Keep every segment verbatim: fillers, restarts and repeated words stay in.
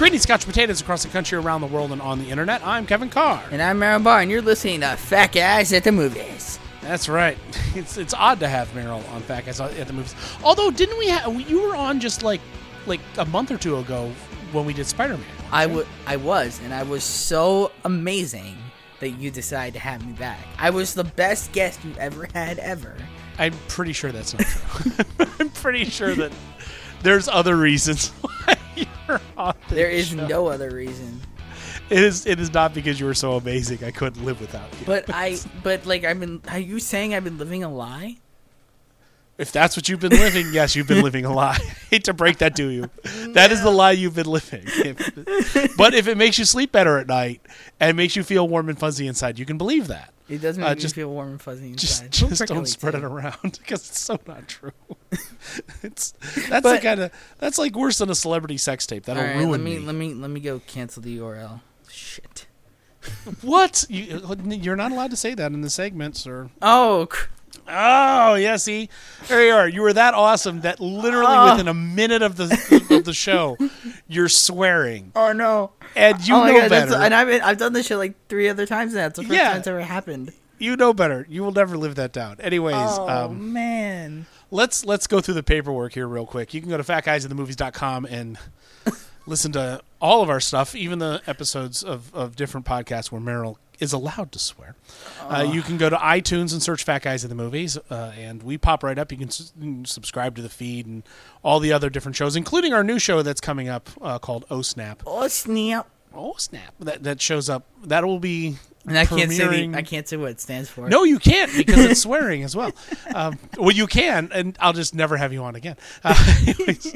Greetings, couch potatoes across the country, around the world, and on the internet. I'm Kevin Carr. And I'm Meryl Barr, and you're listening to Fat Guys at the Movies. That's right. It's it's odd to have Meryl on Fat Guys at the Movies. Although, didn't we have... You were on just like like a month or two ago when we did Spider-Man. I, w- I was, and I was so amazing that you decided to have me back. I was the best guest you've ever had, ever. I'm pretty sure that's not true. I'm pretty sure that there's other reasons why you're on this There is show. no other reason. It is It is not because you were so amazing I couldn't live without you. But I, but like, I've been, are you saying I've been living a lie? If that's what you've been living, yes, you've been living a lie. I hate to break that to you. That is the lie you've been living. If, but if it makes you sleep better at night and makes you feel warm and fuzzy inside, you can believe that. It does make Uh, me just- feel warm and fuzzy Just, inside. just don't spread it around because it's so not true. It's that's But- the kind of that's like worse than a celebrity sex tape. That'll All right, ruin let me, me. let me let me go cancel the U R L. Shit. What? You, you're not allowed to say that in the segment, sir. Oh. Cr- Oh, yeah, see? There you are. You were that awesome that literally Oh. within a minute of the of the show, you're swearing. oh no. And you oh my know God, better. that's- and I've been, I've done this shit like three other times now. It's the first Yeah. time it's ever happened. You know better. You will never live that down. Anyways, Oh um, man. let's let's go through the paperwork here real quick. You can go to fat guys at the movies dot com and listen to all of our stuff, even the episodes of, of different podcasts where Meryl is allowed to swear. Uh, you can go to iTunes and search Fat Guys at the Movies, uh, and we pop right up. You can, s- you can subscribe to the feed and all the other different shows, including our new show that's coming up uh, called Oh Snap. Oh snap. Oh Snap. That that shows up. That will be And I can't say premiering- the, I can't say what it stands for. No, you can't because it's swearing as well. Um, well, you can, and I'll just never have you on again. Uh, anyways,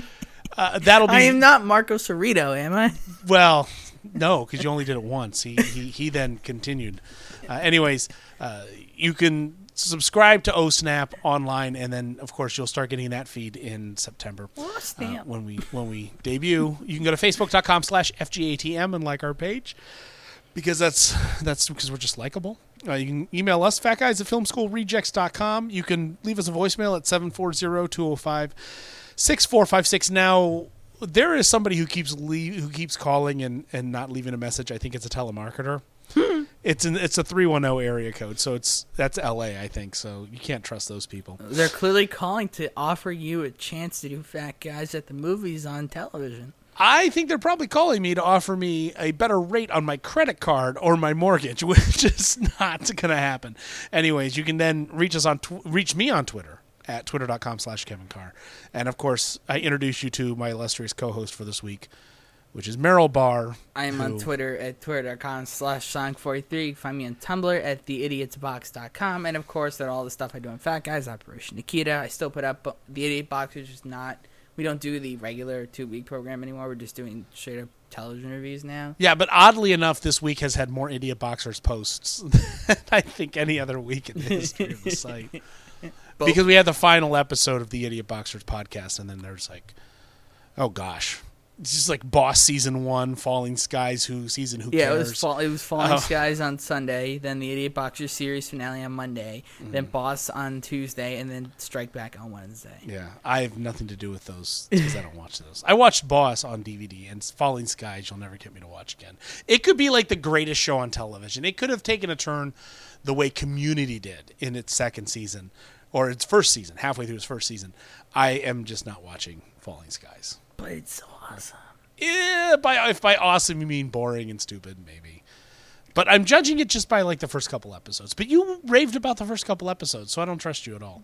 uh, that'll be I am not Marco Cerrito, am I? well. No, because you only did it once. He he, he then continued. Uh, anyways, uh, you can subscribe to O Snap online, and then of course you'll start getting that feed in September Oh uh, snap. when we when we debut. You can go to facebook dot com slash F G A T M and like our page because that's that's because we're just likable. Uh, you can email us fatguys at film school rejects dot com. You can leave us a voicemail at seven four zero, two zero five, six four five six. Now. There is somebody who keeps leave, who keeps calling and, and not leaving a message. I think it's a telemarketer. it's an it's a three one zero area code, so it's that's L A, I think. So you can't trust those people. They're clearly calling to offer you a chance to do Fat Guys at the Movies on television. I think they're probably calling me to offer me a better rate on my credit card or my mortgage, which is not going to happen. Anyways, you can then reach us on tw- reach me on Twitter. At twitter dot com slash Kevin Carr. And, of course, I introduce you to my illustrious co-host for this week, which is Meryl Barr. I am who, on Twitter at twitter dot com slash sonic forty-three. You can find me on Tumblr at the idiots box dot com. And, of course, at all the stuff I do on Fat Guys, Operation Nikita. I still put up the Idiot Box, which is not... We don't do the regular two-week program anymore. We're just doing straight-up television reviews now. Yeah, but oddly enough, this week has had more Idiot Boxers posts than I think any other week in the history of the site. Both. Because we had the final episode of the Idiot Boxers podcast, and then there's like, oh gosh, it's just like Boss season one, Falling Skies, who season who Yeah, cares? it was fall, it was Falling Oh. Skies on Sunday, then the Idiot Boxers series finale on Monday, then Boss on Tuesday, and then Strike Back on Wednesday. Yeah, I have nothing to do with those because I don't watch those. I watched Boss on D V D, and Falling Skies you'll never get me to watch again. It could be like the greatest show on television. It could have taken a turn the way Community did in its second season. Or its first season, halfway through its first season. I am just not watching Falling Skies. But it's so awesome. Yeah, by if by awesome you mean boring and stupid, maybe. But I'm judging it just by like the first couple episodes. But you raved about the first couple episodes, so I don't trust you at all.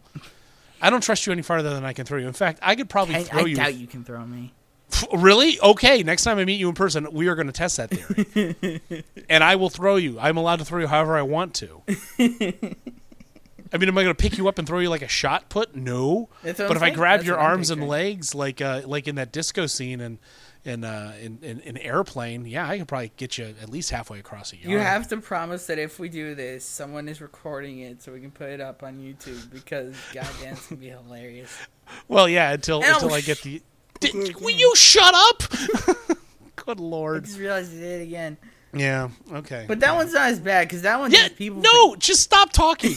I don't trust you any farther than I can throw you. In fact, I could probably I, throw I you. doubt you can throw me. Really? Okay, next time I meet you in person, we are going to test that theory. And I will throw you. I'm allowed to throw you however I want to. I mean, am I going to pick you up and throw you like a shot put? No. That's what But I'm if I saying. grab That's your what I'm arms and picturing. legs, like uh, like in that disco scene in in, uh, in in in Airplane, yeah, I could probably get you at least halfway across a yard. You have to promise that if we do this, someone is recording it so we can put it up on YouTube because goddamn, it's going to be hilarious. Well, yeah, until Ow, until I sh- get the. Did, will you shut up? Good I lord. just realized I did it again. Yeah. Okay. But that one's not as bad because that one Yeah. just people. No, just stop talking.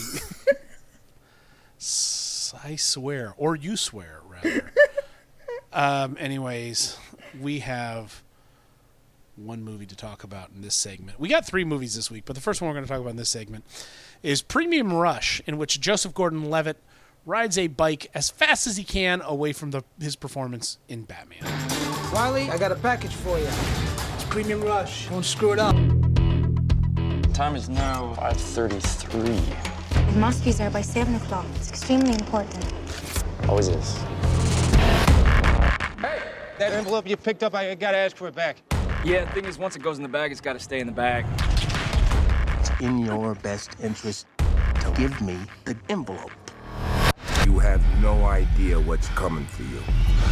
S- I swear, or you swear, rather. um. Anyways, we have one movie to talk about in this segment. We got three movies this week, but the first one we're going to talk about in this segment is Premium Rush, in which Joseph Gordon-Levitt rides a bike as fast as he can away from the, his performance in Batman. Riley, I got a package for you. It's Premium Rush. Don't screw it up. Time is now five thirty-three. It must be there by seven o'clock. It's extremely important. Always is. Hey, that envelope you picked up, I gotta ask for it back. Yeah, the thing is, once it goes in the bag, it's got to stay in the bag. It's in your best interest to give me the envelope. You have no idea what's coming for you.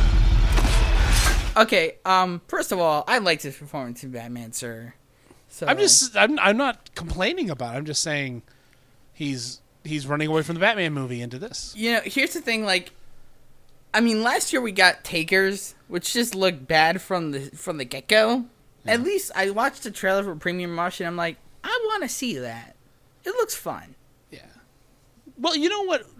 Okay, um, first of all, I liked his performance in Batman, sir. So I'm just, I'm, I'm not complaining about it. I'm just saying he's he's running away from the Batman movie into this. You know, here's the thing, like, I mean, last year we got Takers, which just looked bad from the from the get-go. Yeah. At least I watched the trailer for Premium Rush, and I'm like, I want to see that. It looks fun. Yeah. Well, you know what?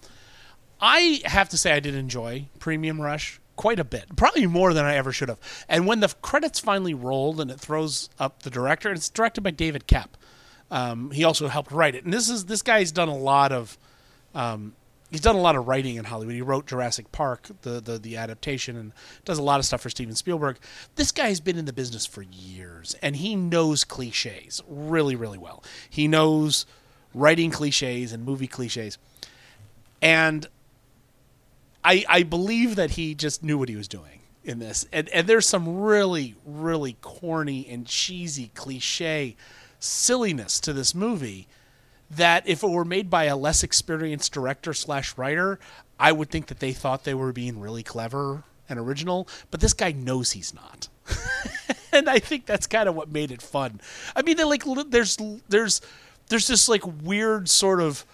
I have to say I did enjoy Premium Rush quite a bit. Probably more than I ever should have. And when the credits finally rolled and it throws up the director, and it's directed by David Koepp. Um, he also helped write it. And this is this guy's done a lot of um, he's done a lot of writing in Hollywood. He wrote Jurassic Park, the, the the adaptation, and does a lot of stuff for Steven Spielberg. This guy's been in the business for years, and he knows cliches really, really well. He knows writing cliches and movie cliches. And I I believe that he just knew what he was doing in this. And and there's some really, really corny and cheesy cliche silliness to this movie that if it were made by a less experienced director slash writer, I would think that they thought they were being really clever and original, but this guy knows he's not. And I think that's kind of what made it fun. I mean, they're like, there's, there's, there's this like weird sort of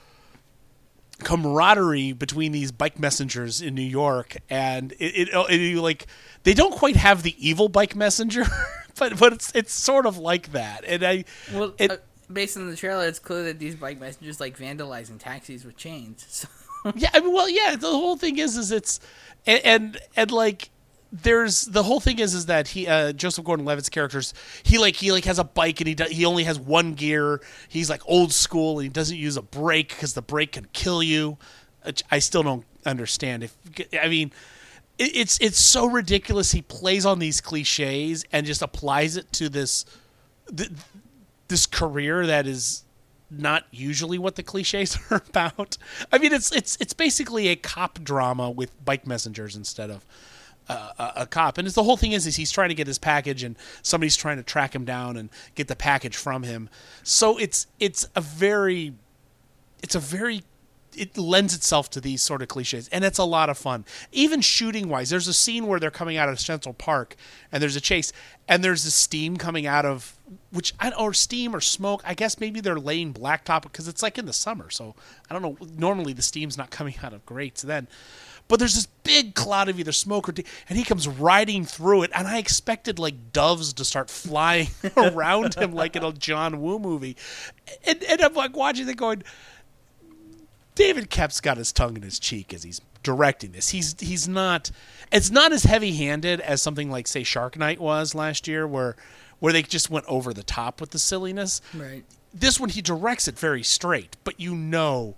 camaraderie between these bike messengers in New York, and it, it, it like, they don't quite have the evil bike messenger, but but it's it's sort of like that. And I well, it, uh, based on the trailer, it's clear that these bike messengers like vandalizing taxis with chains. So. Yeah, I mean, well, yeah. The whole thing is, is it's and and, and like there's the whole thing is, is that he uh, Joseph Gordon-Levitt's characters he like he like has a bike and he does, he only has one gear. He's like old school and he doesn't use a brake because the brake can kill you. Which I still don't understand. If I mean. It's it's so ridiculous. He plays on these cliches and just applies it to this th- this career that is not usually what the cliches are about. I mean, it's it's it's basically a cop drama with bike messengers instead of uh, a, a cop. And it's, the whole thing is, is he's trying to get his package and somebody's trying to track him down and get the package from him. So it's it's a very it's a very it lends itself to these sort of cliches, and it's a lot of fun. Even shooting-wise, there's a scene where they're coming out of Central Park, and there's a chase, and there's the steam coming out of, which or steam or smoke. I guess maybe they're laying blacktop because it's like in the summer, so I don't know. Normally the steam's not coming out of grates then, but there's this big cloud of either smoke or, and he comes riding through it, and I expected like doves to start flying around him like in a John Woo movie, and, and I'm like watching it going. David Koepp's got his tongue in his cheek as he's directing this. He's he's not. It's not as heavy-handed as something like, say, Shark Night was last year, where where they just went over the top with the silliness. Right. This one, he directs it very straight, but you know,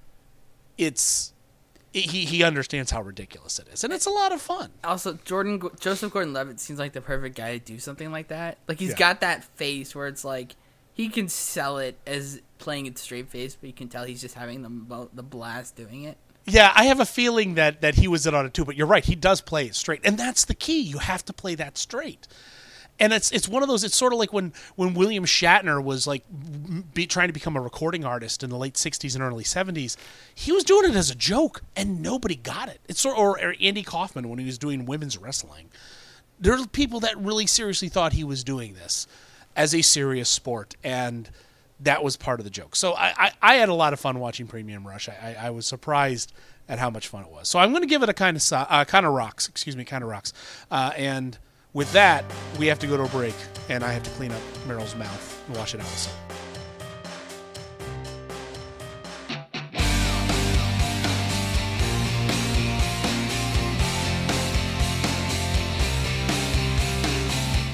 it's he he understands how ridiculous it is, and it's a lot of fun. Also, Jordan Joseph Gordon-Levitt seems like the perfect guy to do something like that. Like he's Yeah. got that face where it's like he can sell it as playing it straight face, but you can tell he's just having the the blast doing it. Yeah, I have a feeling that, that he was in on it too, but you're right. He does play it straight, and that's the key. You have to play that straight. And it's it's one of those. It's sort of like when, when William Shatner was like be, trying to become a recording artist in the late sixties and early seventies. He was doing it as a joke, and nobody got it. It's sort or, or Andy Kaufman when he was doing women's wrestling. There's people that really seriously thought he was doing this as a serious sport, and that was part of the joke. So I, I, I had a lot of fun watching Premium Rush. I, I, I was surprised at how much fun it was. So I'm going to give it a kind of uh, kind of rocks. Excuse me, kind of rocks. Uh, and with that, we have to go to a break, and I have to clean up Meryl's mouth and wash it out with soap.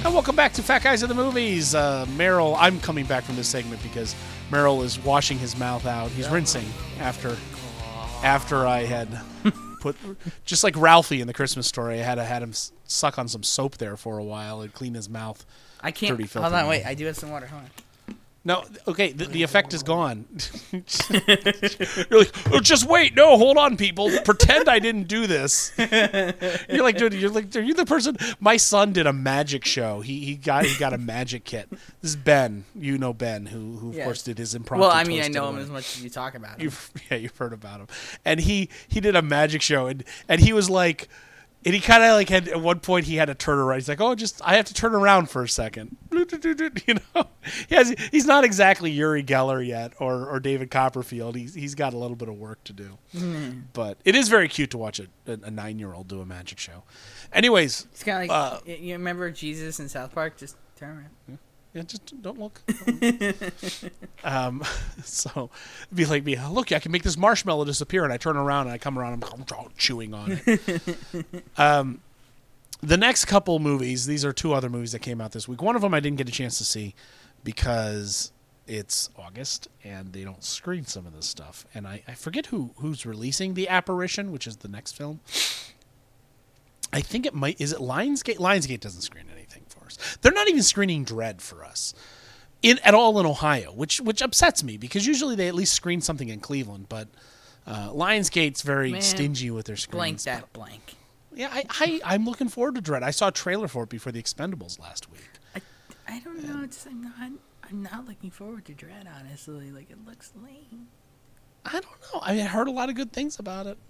And welcome back to Fat Guys of the Movies. Uh, Merrill, I'm coming back from this segment because Merrill is washing his mouth out. He's rinsing after after I had put, just like Ralphie in the Christmas Story, I had, I had him suck on some soap there for a while and clean his mouth. I can't. Dirty, hold on, mouth. wait. I do have some water. Hold on. No, okay, the, the effect is gone. You're like, oh, just wait. No, hold on, people. Pretend I didn't do this. You're like, dude, you're like, are you the person? My son did a magic show. He he got he got a magic kit. This is Ben. You know Ben, who who of Yes. course did his impromptu. Well, I mean, I toast know at a him as wedding. much as you talk about him. You've, yeah, you've heard about him. And he he did a magic show, and and he was like. And he kind of like had at one point he had to turn around. He's like, "Oh, just I have to turn around for a second." You know, he has, he's not exactly Uri Geller yet, or or David Copperfield. He's he's got a little bit of work to do, Mm. but it is very cute to watch a, a nine year old do a magic show. Anyways, It's kind of like uh, y- you remember Jesus in South Park? Just turn around. yeah, just don't look. um, so it'd be like me. Look, I can make this marshmallow disappear, and I turn around and I come around and I'm chewing on it. um, the next couple movies, these are two other movies that came out this week. One of them I didn't get a chance to see because it's August and they don't screen some of this stuff, and I, I forget who who's releasing The Apparition, which is the next film. I think it might. Is it Lionsgate? Lionsgate doesn't screen anything for us. They're not even screening Dread for us in at all in Ohio, which which upsets me because usually they at least screen something in Cleveland. But uh, Lionsgate's very Man, stingy with their screens. Blank that blank. Yeah, I, I I'm looking forward to Dread. I saw a trailer for it before the Expendables last week. I, I don't know. It's I'm not. I'm not looking forward to Dread. Honestly, like it looks lame. I don't know. I, mean, I heard a lot of good things about it.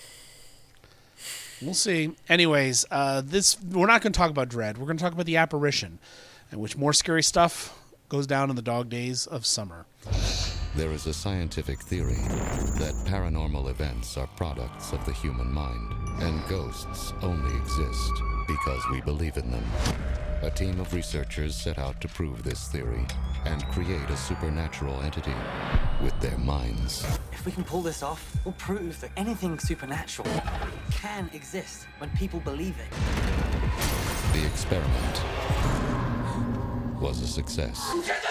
We'll see. Anyways, uh, this we're not going to talk about Dread. We're going to talk about The Apparition, in which more scary stuff goes down in the dog days of summer. There is a scientific theory that paranormal events are products of the human mind, and ghosts only exist because we believe in them. A team of researchers set out to prove this theory and create a supernatural entity with their minds. If we can pull this off, we'll prove that anything supernatural can exist when people believe it. The experiment was a success.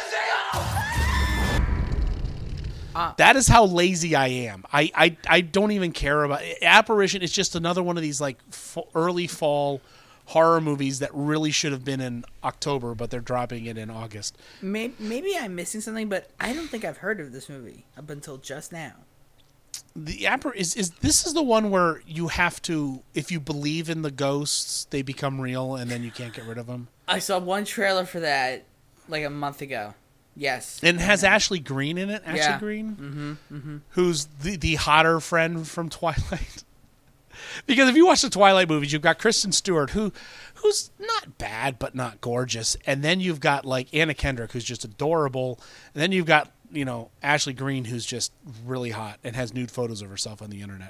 That is how lazy I am. I, I, I don't even care about Apparition. It's just another one of these like f- early fall horror movies that really should have been in October, but they're dropping it in August. Maybe, maybe I'm missing something, but I don't think I've heard of this movie up until just now. The Appar- is is this is the one where you have to, if you believe in the ghosts, they become real, and then you can't get rid of them. I saw one trailer for that like a month ago. Yes, And it has Ashley Greene in it. Ashley Yeah. Greene, Mm-hmm. Mm-hmm. who's the the hotter friend from Twilight. Because if you watch the Twilight movies, you've got Kristen Stewart, who who's not bad but not gorgeous, and then you've got like Anna Kendrick, who's just adorable, and then you've got you know Ashley Greene, who's just really hot and has nude photos of herself on the internet.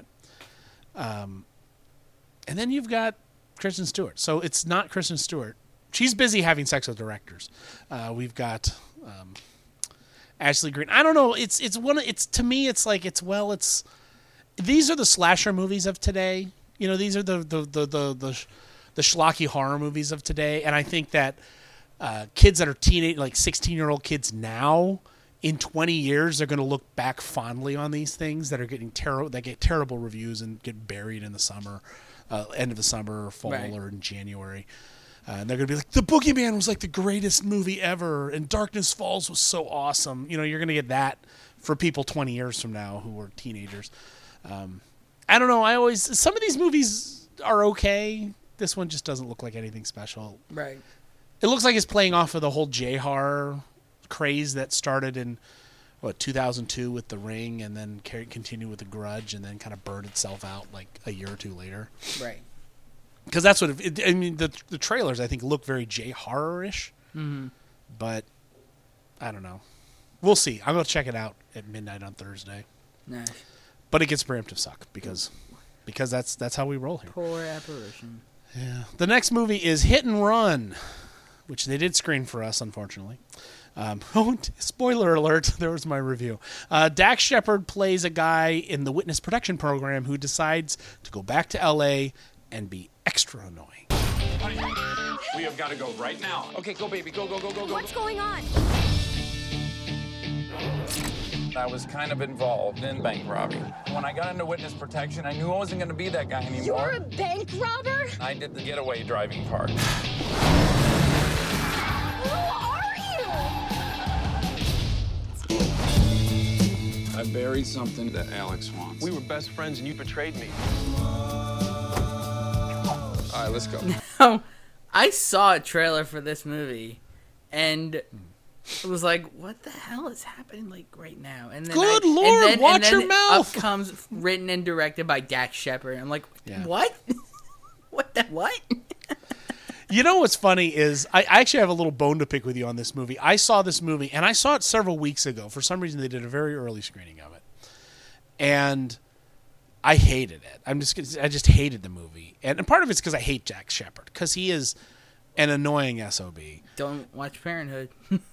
Um, and then you've got Kristen Stewart. So it's not Kristen Stewart. She's busy having sex with directors. Uh, we've got um, Ashley Greene. I don't know. It's it's one. It's to me. It's like it's well. It's these are the slasher movies of today. You know, these are the the the the the, the schlocky horror movies of today. And I think that uh, kids that are teenage, like sixteen year old kids now, in twenty years, they're going to look back fondly on these things that are getting terrible, that get terrible reviews and get buried in the summer, uh, end of the summer or fall Right. or in January. Uh, and they're going to be like, The Boogeyman was like the greatest movie ever, and Darkness Falls was so awesome. You know, you're going to get that for people twenty years from now who were teenagers. Um, I don't know. I always, some of these movies are okay. This one just doesn't look like anything special. Right. It looks like it's playing off of the whole J-horror craze that started in, what, two thousand two with The Ring, and then carry, continued with The Grudge, and then kind of burned itself out like a year or two later. Right. Because that's what it, it, I mean. The the trailers I think look very J horror-ish, Mm-hmm. but I don't know. We'll see. I'm gonna check it out at midnight on Thursday. Nice. But it gets preemptive suck because because that's that's how we roll here. Poor Apparition. Yeah. The next movie is Hit and Run, which they did screen for us, unfortunately. Um, oh, spoiler alert! There was my review. Uh, Dax Shepard plays a guy in the Witness Protection Program who decides to go back to L A and be extra annoying. We have got to go right now. Okay, go, baby. Go, go, go, go, go. What's going on? I was kind of involved in bank robbing. When I got into witness protection, I knew I wasn't going to be that guy anymore. You're a bank robber? I did the getaway driving part. Who are you? I buried something that Alex wants. We were best friends and you betrayed me. All right, let's go. Now, I saw a trailer for this movie, and it was like, what the hell is happening like right now? And then Good I, Lord, and then, watch and then your mouth. Up comes written and directed by Dax Shepard. I'm like, Yeah. what? What the what? You know what's funny is I, I actually have a little bone to pick with you on this movie. I saw this movie, and I saw it several weeks ago. For some reason, they did a very early screening of it, and I hated it. I'm just gonna- I just hated the movie, and, and part of it's because I hate Dax Shepard because he is an annoying S O B. Don't watch Parenthood.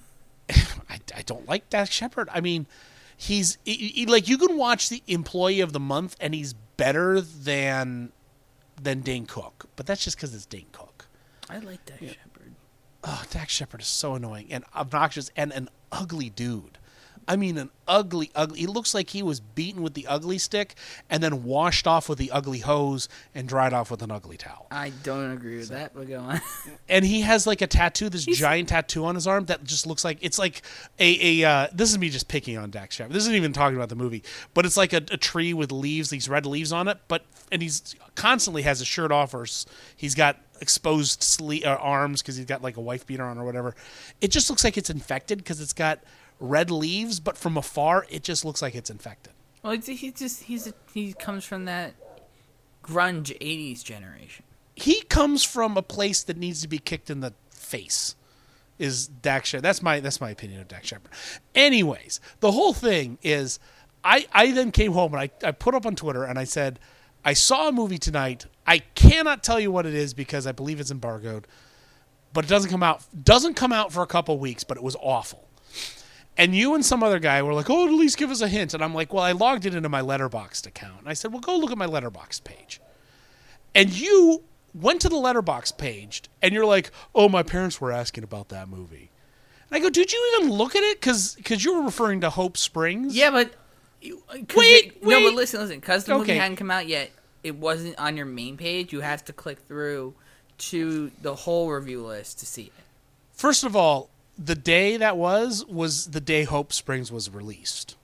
I, I don't like Dax Shepard. I mean, he's he, he- like you can watch the Employee of the Month, and he's better than than Dane Cook, but that's just because it's Dane Cook. I like Dax Shepard. Oh, Dax Shepard is so annoying and obnoxious and an ugly dude. I mean, an ugly, ugly. He looks like he was beaten with the ugly stick and then washed off with the ugly hose and dried off with an ugly towel. I don't agree with that, but go on. And he has like a tattoo, this giant tattoo on his arm that just looks like it's like a a. Uh, this is me just picking on Dax Shepard. This isn't even talking about the movie, but it's like a, a tree with leaves, these red leaves on it. But and he's constantly has his shirt off, or s- he's got exposed sle- uh, arms because he's got like a wife beater on or whatever. It just looks like it's infected because it's got red leaves, but from afar it just looks like it's infected. Well, it's, he just he's a, he comes from that grunge eighties generation. He comes from a place that needs to be kicked in the face. Is Dax Shepard? That's my that's my opinion of Dax Shepard. Anyways, the whole thing is, I I then came home and I I put up on Twitter and I said I saw a movie tonight. I cannot tell you what it is because I believe it's embargoed, but it doesn't come out doesn't come out for a couple weeks. But it was awful. And you and some other guy were like, oh, at least give us a hint. And I'm like, well, I logged it into my Letterboxd account. And I said, well, go look at my Letterboxd page. And you went to the Letterboxd page, and you're like, oh, my parents were asking about that movie. And I go, did you even look at it? Because you were referring to Hope Springs. Yeah, but... you- 'cause Wait, it- No, wait. but listen, listen. Because the movie Okay. hadn't come out yet, it wasn't on your main page. You have to click through to the whole review list to see it. First of all, the day that was, was the day Hope Springs was released.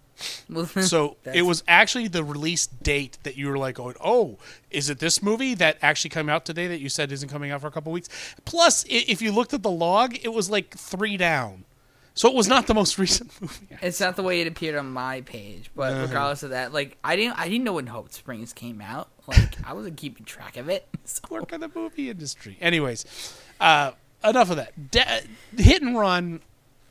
So it That's- was actually the release date that you were like, going, oh, is it this movie that actually came out today that you said isn't coming out for a couple weeks? Plus, i- if you looked at the log, it was like three down. So it was not the most recent movie. It's not the way it appeared on my page, but Uh-huh. regardless of that, like I didn't, I didn't know when Hope Springs came out. Like I wasn't keeping track of it. So. Work in the movie industry. Anyways, uh, enough of that. De- Hit and Run,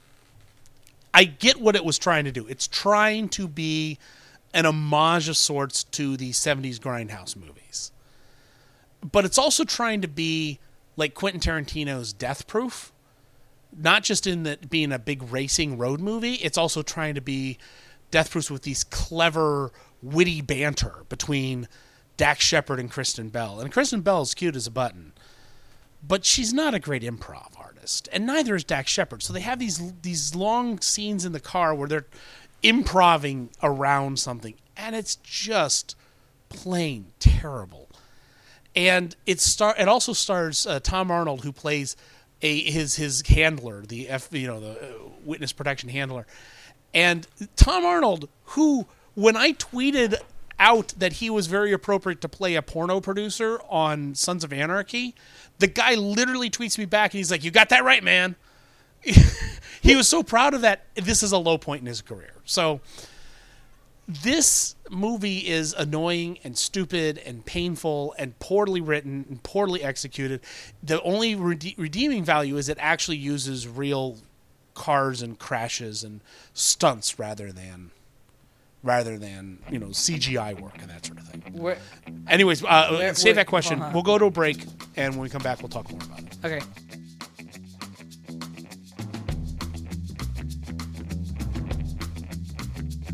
I get what it was trying to do. It's trying to be an homage of sorts to the seventies Grindhouse movies. But it's also trying to be like Quentin Tarantino's Death Proof. Not just in the being a big racing road movie, it's also trying to be Death Proof with these clever, witty banter between Dax Shepard and Kristen Bell. And Kristen Bell is cute as a button, but she's not a great improv artist, and neither is Dax Shepard. So they have these these long scenes in the car where they're improving around something, and it's just plain terrible. And it star it also stars uh, Tom Arnold, who plays a his his handler, the F, you know the uh, witness protection handler, and Tom Arnold, who when I tweeted out that he was very appropriate to play a porno producer on Sons of Anarchy, the guy literally tweets me back and he's like, "You got that right, man." He was so proud of that. This is a low point in his career. So this movie is annoying and stupid and painful and poorly written and poorly executed. The only rede- redeeming value is it actually uses real cars and crashes and stunts rather than rather than you know C G I work and that sort of thing. Where, Anyways, uh, Where- save where- that question. uh-huh. We'll go to a break, and when we come back, we'll talk more about it. okay.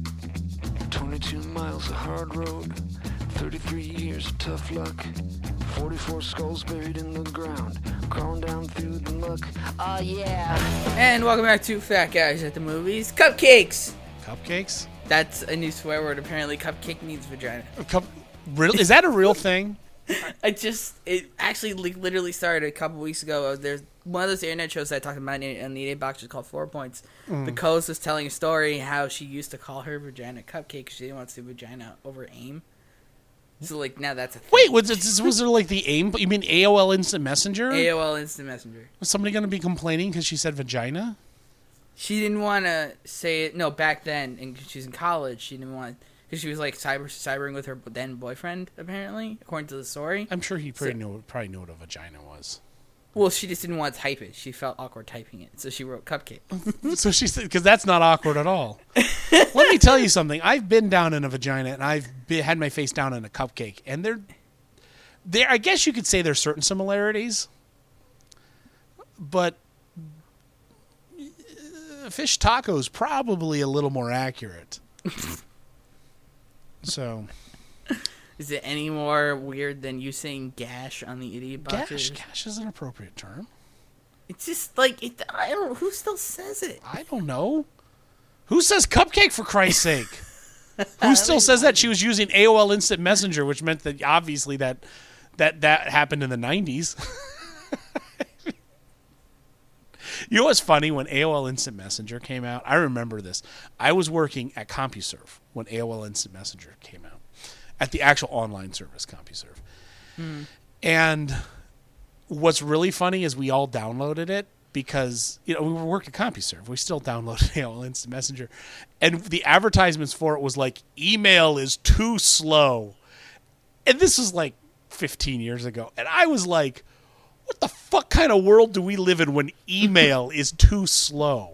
twenty-two miles of hard road, thirty-three years of tough luck, forty-four skulls buried in the ground, crawling down through the muck. Oh yeah. And welcome back to Fat Guys at the Movies. Cupcakes. Cupcakes? That's a new swear word. Apparently, cupcake means vagina. Cup- really? Is that a real thing? I just, it actually like, literally started a couple weeks ago. There's one of those internet shows that I talked about on the Idiot Box is called Four Points. Mm. The host was telling a story how she used to call her vagina cupcake because she didn't want to say vagina over AIM. So, like, now that's a thing. Wait, was, it, was there, like, the AIM? You mean A O L Instant Messenger? A O L Instant Messenger. Was somebody going to be complaining because she said vagina? She didn't want to say it. No, back then, and she's in college, she didn't want to. Because she was, like, cyber cybering with her then boyfriend, apparently, according to the story. I'm sure he pretty so, knew, probably knew what a vagina was. Well, she just didn't want to type it. She felt awkward typing it, so she wrote cupcake. So she said, because that's not awkward at all. Let me tell you something. I've been down in a vagina, and I've been, had my face down in a cupcake, and there, there. I guess you could say there's certain similarities, but uh, fish tacos probably a little more accurate. So, is it any more weird than you saying gash on the Idiot Boxers? Gash, gash is an appropriate term. It's just like it. I don't. Who still says it? I don't know. Who says cupcake for Christ's sake? Who still says that? She was using A O L Instant Messenger, which meant that obviously that that that happened in the nineties. You know what's funny? When A O L Instant Messenger came out, I remember this. I was working at CompuServe when A O L Instant Messenger came out, at the actual online service, CompuServe. Hmm. And what's really funny is we all downloaded it because, you know, we were working at CompuServe. We still downloaded A O L Instant Messenger. And the advertisements for it was like, email is too slow. And this was like fifteen years ago. And I was like, what the fuck kind of world do we live in when email is too slow?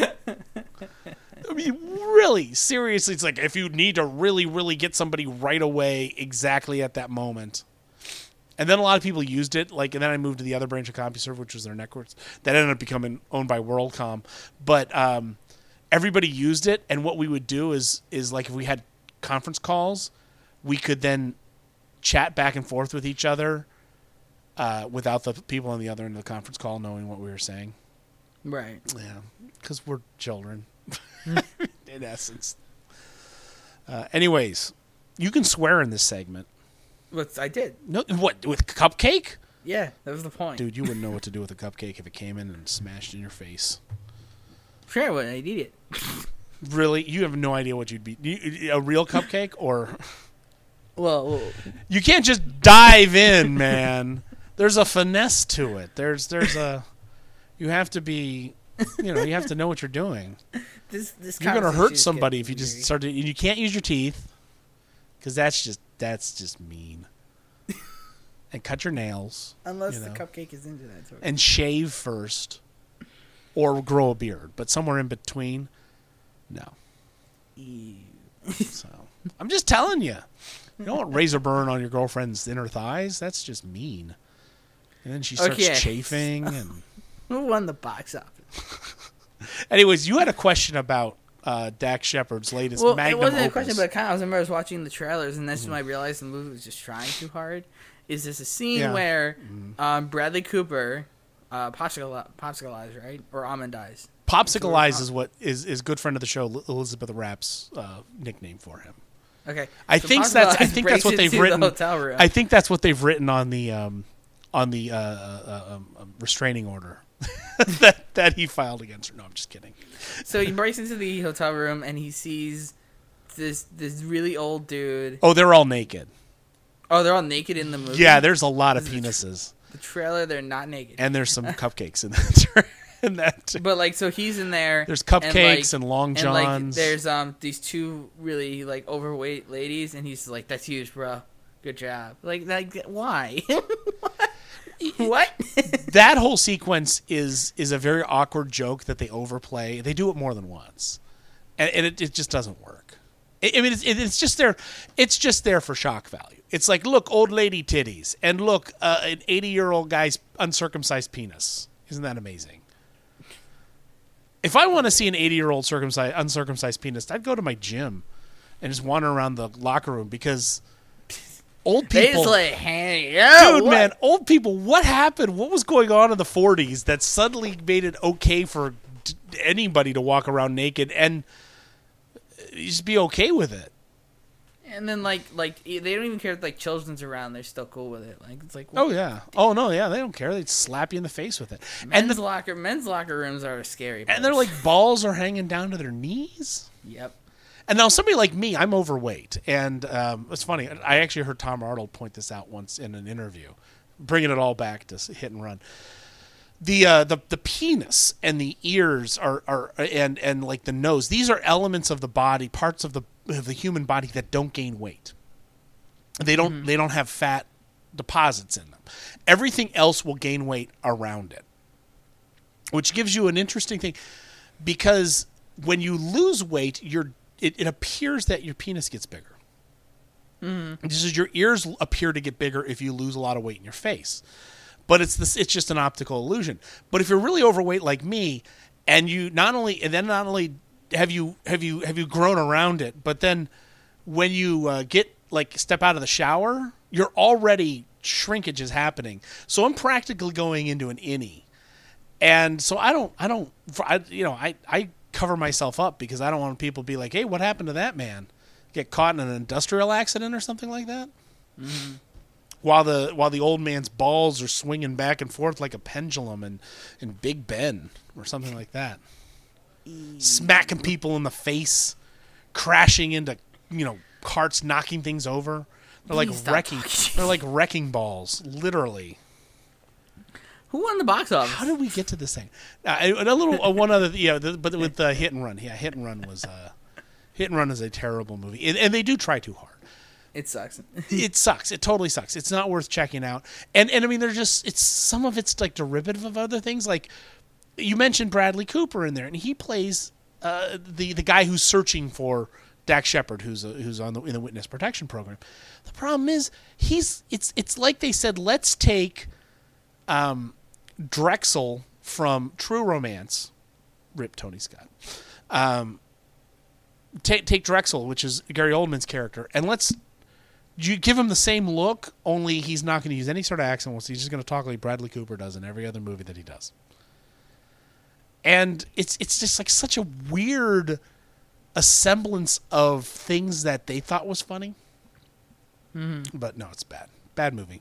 I mean, really, seriously, it's like if you need to really, really get somebody right away exactly at that moment. And then a lot of people used it, like, and then I moved to the other branch of CompuServe, which was their networks. That ended up becoming owned by WorldCom. But um, everybody used it, and what we would do is, is like if we had conference calls, we could then chat back and forth with each other. Uh, without the people on the other end of the conference call knowing what we were saying. Right. Yeah, because we're children, in essence. Uh, anyways, you can swear in this segment. What I did. No, what, with cupcake? Yeah, that was the point. Dude, you wouldn't know what to do with a cupcake if it came in and smashed in your face. Sure, I would. I'd eat it. Really? You have no idea what you'd be. You, a real cupcake or... Well, well... You can't just dive in, man. There's a finesse to it. There's there's a you have to be, you know, you have to know what you're doing. This this you're gonna hurt somebody if you just start to. You can't use your teeth because that's just that's just mean. And cut your nails unless you know, the cupcake is into that. Sort of. And shave first, or grow a beard, but somewhere in between, no. Ew. So I'm just telling you, you don't want razor burn on your girlfriend's inner thighs. That's just mean. And then she starts okay. chafing. And who won the box office? Anyways, you had a question about uh, Dax Shepard's latest well, magnum it wasn't opus. a question, but kind of, I was, I remember I was watching the trailers, and that's mm-hmm. when I realized the movie was just trying too hard. Is this a scene yeah. where mm-hmm. um, Bradley Cooper uh, popsicle, popsicleized, right? Or almondized? Popsicleized is what is, is good friend of the show, Elizabeth Rapp's uh, nickname for him. Okay. I so think that's I think that's what they've written. The hotel room. I think that's what they've written on the um, on the uh, uh, um, restraining order that that he filed against her. No, I'm just kidding. So he breaks into the hotel room and he sees this this really old dude. Oh, they're all naked. Oh, they're all naked in the movie? Yeah, there's a lot of penises. The trailer, they're not naked. And there's some cupcakes in that. in that too. But like, so he's in there. There's cupcakes and, like, and long johns. And like, there's um these two really like overweight ladies, and he's like, "That's huge, bro. Good job." Like, like why? What? That whole sequence is is a very awkward joke that they overplay. They do it more than once, and, and it, it just doesn't work. I, I mean, it's, it, it's just there. It's just there for shock value. It's like, look, old lady titties, and look, uh, an eighty-year-old guy's uncircumcised penis. Isn't that amazing? If I want to see an eighty-year-old circumcised, uncircumcised penis, I'd go to my gym and just wander around the locker room because old They people, just like hang yeah, dude, what? man, old people. What happened? What was going on in the forties that suddenly made it okay for d- anybody to walk around naked and just be okay with it? And then like like they don't even care if like children's around. They're still cool with it. Like it's like Oh yeah. Oh no, yeah. They don't care. They'd slap you in the face with it. men's And the, locker men's locker rooms are scary. and they're like balls are hanging down to their knees. Yep. And now somebody like me, I'm overweight, and um, it's funny. I actually heard Tom Arnold point this out once in an interview, bringing it all back to Hit and Run. The uh, the the penis and the ears are, are and and like the nose. These are elements of the body, parts of the of the human body that don't gain weight. They don't mm-hmm. they don't have fat deposits in them. Everything else will gain weight around it, which gives you an interesting thing, because when you lose weight, you're It, it appears that your penis gets bigger. Mm-hmm. This is your ears appear to get bigger if you lose a lot of weight in your face, but it's this. It's just an optical illusion. But if you're really overweight like me, and you not only and then not only have you have you have you grown around it, but then when you uh, get like step out of the shower, you're already shrinkage is happening. So I'm practically going into an innie, and so I don't I don't I, you know I I. cover myself up because I don't want people to be like, hey, what happened to that man? Get caught in an industrial accident or something like that? Mm-hmm. While the while the old man's balls are swinging back and forth like a pendulum in, in Big Ben or something like that. Mm. Smacking people in the face, crashing into, you know, carts, knocking things over. They're like Please wrecking they're like wrecking balls, literally. Who won the box office? How did we get to this thing? Uh, a little, uh, one other, yeah, the, but with uh, Hit and Run, yeah, Hit and Run was, uh, Hit and Run is a terrible movie, and, and they do try too hard. It sucks. It sucks. It totally sucks. It's not worth checking out. And and I mean, they're just, it's some of it's like derivative of other things. Like you mentioned Bradley Cooper in there, and he plays uh, the the guy who's searching for Dax Shepard, who's a, who's on the in the witness protection program. The problem is he's it's it's like they said, let's take. Um, Drexel from True Romance, rip Tony Scott. Um, take take Drexel, which is Gary Oldman's character, and let's you give him the same look. Only he's not going to use any sort of accent. He's just going to talk like Bradley Cooper does in every other movie that he does. And it's it's just like such a weird assemblance of things that they thought was funny, mm-hmm. but no, it's bad. Bad movie.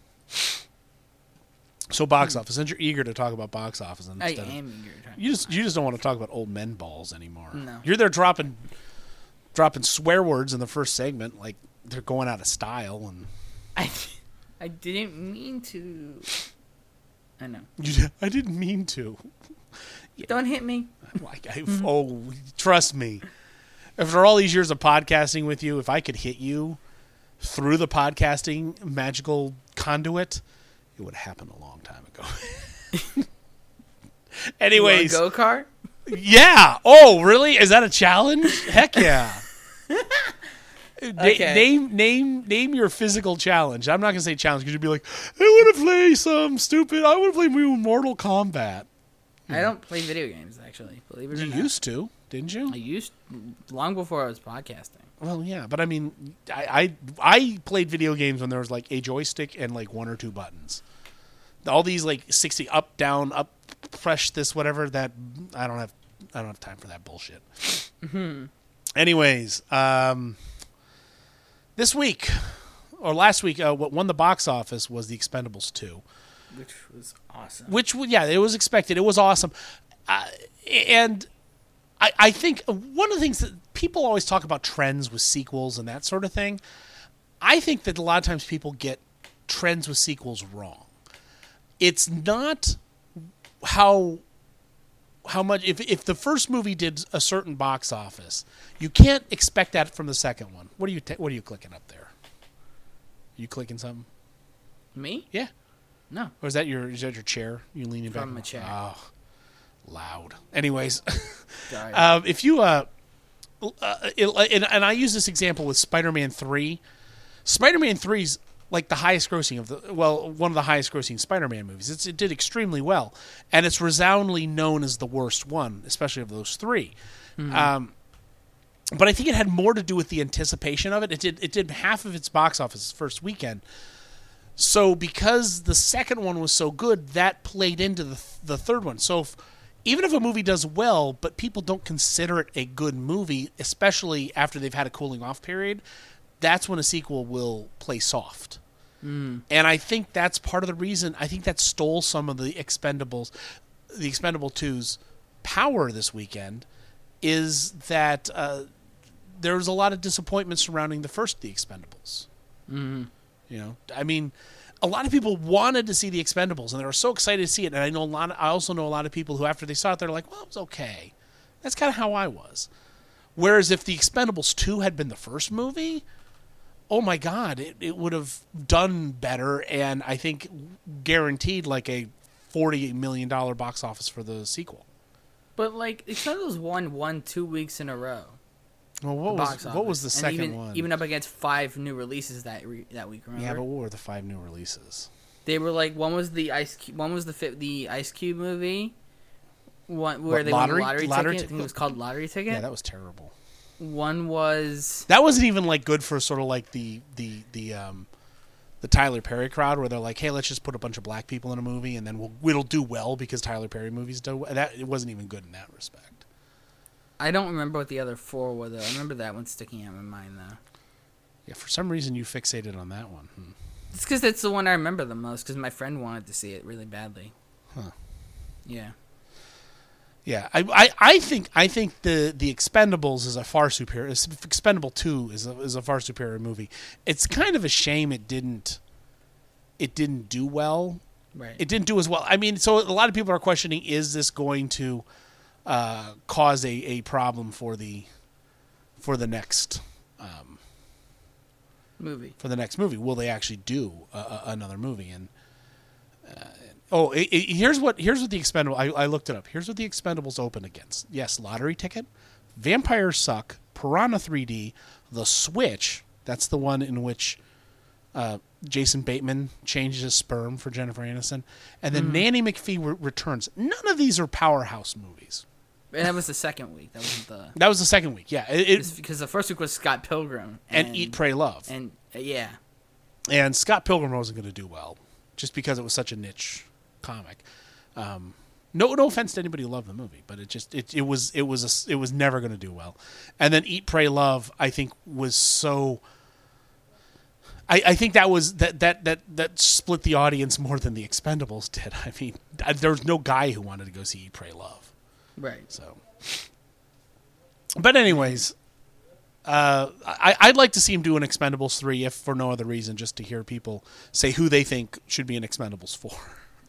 So box mm. office, since you're eager to talk about box office, I am of, eager to talk you just you just don't want to talk about old men balls anymore. No, you're there dropping dropping swear words in the first segment, like they're going out of style. And I I didn't mean to. I know. You, I didn't mean to. Don't hit me. Like I, oh, trust me. After all these years of podcasting with you, if I could hit you through the podcasting magical conduit, it would happen a long time ago. Anyways. Go kart? Yeah. Oh, really? Is that a challenge? Heck yeah. Okay. Name name name your physical challenge. I'm not gonna say challenge because you'd be like, I want to play some stupid. I want to play Mortal Kombat. I don't play video games, actually. Believe it or you not. You used to, didn't you? I used long before I was podcasting. Well, yeah, but I mean, I, I I played video games when there was like a joystick and like one or two buttons. All these like sixty up, down, up, press this, whatever. That I don't have. I don't have time for that bullshit. Mm-hmm. Anyways, um, this week or last week, uh, what won the box office was The Expendables two, which was awesome. Which yeah, it was expected. It was awesome, uh, and I I think one of the things that people always talk about trends with sequels and that sort of thing. I think that a lot of times people get trends with sequels wrong. It's not how how much if if the first movie did a certain box office, you can't expect that from the second one. What are you ta- what are you clicking up there? Are you clicking something? Me? Yeah. No. Or is that your is that your chair? You leaning back? From my chair. Oh, loud. Anyways, um, if you uh, uh it, and, and I use this example with Spider-Man three. Spider-Man three's like the highest grossing of the well, one of the highest grossing Spider-Man movies. It's, it did extremely well, and it's resoundingly known as the worst one, especially of those three. Mm-hmm. Um, but I think it had more to do with the anticipation of it. It did it did half of its box office first weekend. So because the second one was so good, that played into the the third one. So if, even if a movie does well, but people don't consider it a good movie, especially after they've had a cooling off period, that's when a sequel will play soft. Mm. And I think that's part of the reason. I think that stole some of the Expendables, the Expendable two's power this weekend, is that uh, there was a lot of disappointment surrounding the first The Expendables. Mm-hmm. You know, I mean, a lot of people wanted to see The Expendables, and they were so excited to see it. And I know a lot. Of, I also know a lot of people who, after they saw it, they're like, "Well, it was okay." That's kind of how I was. Whereas if The Expendables two had been the first movie, oh my God, it, it would have done better, and I think guaranteed like a forty million dollar box office for the sequel. But like, Expendables one won two weeks in a row. Well, what was what was the and second even, one? Even up against five new releases that re- that week. Remember? Yeah, but what were the five new releases? They were like one was the Ice Cube, one was the fi- the Ice Cube movie, one where What, they lottery? won the lottery, Lottery ticket. ti- I think it was called Lottery Ticket. Yeah, that was terrible. One was that wasn't even like good for sort of like the the the um the Tyler Perry crowd, where they're like, hey, let's just put a bunch of black people in a movie and then we'll it'll do well because Tyler Perry movies do well. That it wasn't even good in that respect. I don't remember what the other four were though. I remember that one sticking out in my mind though. Yeah, for some reason you fixated on that one. Hmm. It's because it's the one I remember the most because my friend wanted to see it really badly. Huh. Yeah. Yeah, I, I, I think I think the, the Expendables is a far superior. Expendable two is a, is a far superior movie. It's kind of a shame it didn't it didn't do well. Right. It didn't do as well. I mean, so a lot of people are questioning: is this going to uh, cause a, a problem for the for the next um, movie? For the next movie, will they actually do a, a, another movie? And uh, Oh, it, it, here's what here's what the Expendables. I, I looked it up. Here's what the Expendables open against. Yes, Lottery Ticket, Vampires Suck, Piranha three D, The Switch. That's the one in which uh, Jason Bateman changes his sperm for Jennifer Aniston, and then Mhm. Nanny McPhee re- returns. None of these are powerhouse movies. And that was the second week. That wasn't the. That was the second week. Yeah, it, it, It's because the first week was Scott Pilgrim and, Eat, Pray, Love, and uh, yeah, and Scott Pilgrim wasn't going to do well, just because it was such a niche comic. Um, no, no offense to anybody who loved the movie, but it just it it was it was a, it was never going to do well. And then Eat, Pray, Love, I think was so. I, I think that was that, that that that split the audience more than the Expendables did. I mean, there was no guy who wanted to go see Eat, Pray, Love. right. So, but anyways, uh, I, I'd like to see him do an Expendables three, if for no other reason, just to hear people say who they think should be in Expendables four.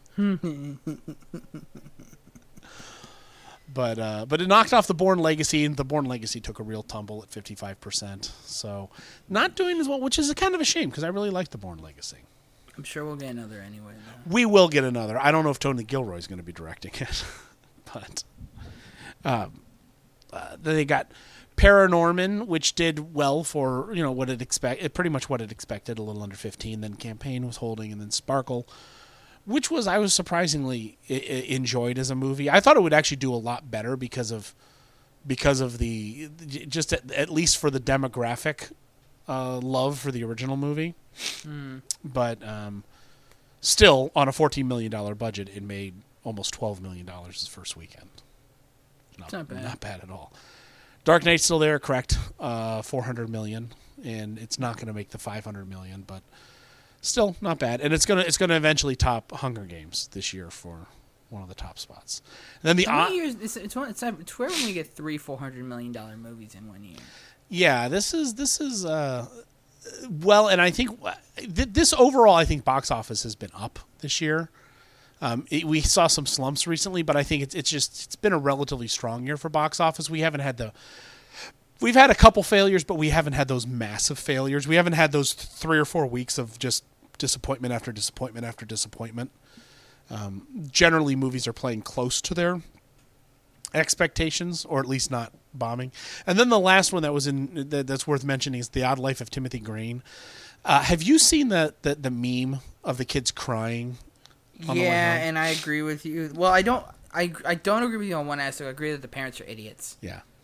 But uh, but it knocked off the Bourne Legacy, and the Bourne Legacy took a real tumble at fifty-five percent. So not doing as well, which is a kind of a shame because I really like the Bourne Legacy. I'm sure we'll get another anyway. Though. We will get another. I don't know if Tony Gilroy is going to be directing it, but um, uh, they got Paranorman, which did well for you know what it expect, pretty much what it expected, a little under fifteen. Then Campaign was holding, and then Sparkle, which was I was surprisingly I- I enjoyed as a movie. I thought it would actually do a lot better because of because of the just at, at least for the demographic uh, love for the original movie. Mm. But um, still, on a fourteen million dollar budget, it made almost twelve million dollars its first weekend. Not, not bad. Not bad at all. Dark Knight's still there, correct? Uh, four hundred million, and it's not going to make the five hundred million, but. Still not bad, and it's gonna it's gonna eventually top Hunger Games this year for one of the top spots. And then the How o- many years? It's it's, one, it's, it's rare when we get three four hundred million dollar movies in one year. yeah, this is this is uh, well, and I think th- this overall, I think box office has been up this year. Um, it, we saw some slumps recently, but I think it's it's just it's been a relatively strong year for box office. We haven't had the We've had a couple failures, but we haven't had those massive failures. We haven't had those three or four weeks of just disappointment after disappointment after disappointment. Um, generally, movies are playing close to their expectations, or at least not bombing. And then the last one that was in that, that's worth mentioning is The Odd Life of Timothy Green. Uh, have you seen the, the the meme of the kids crying? On the way Yeah, home? and I agree with you. Well, I don't. I I don't agree with you on one aspect. I agree that the parents are idiots. Yeah.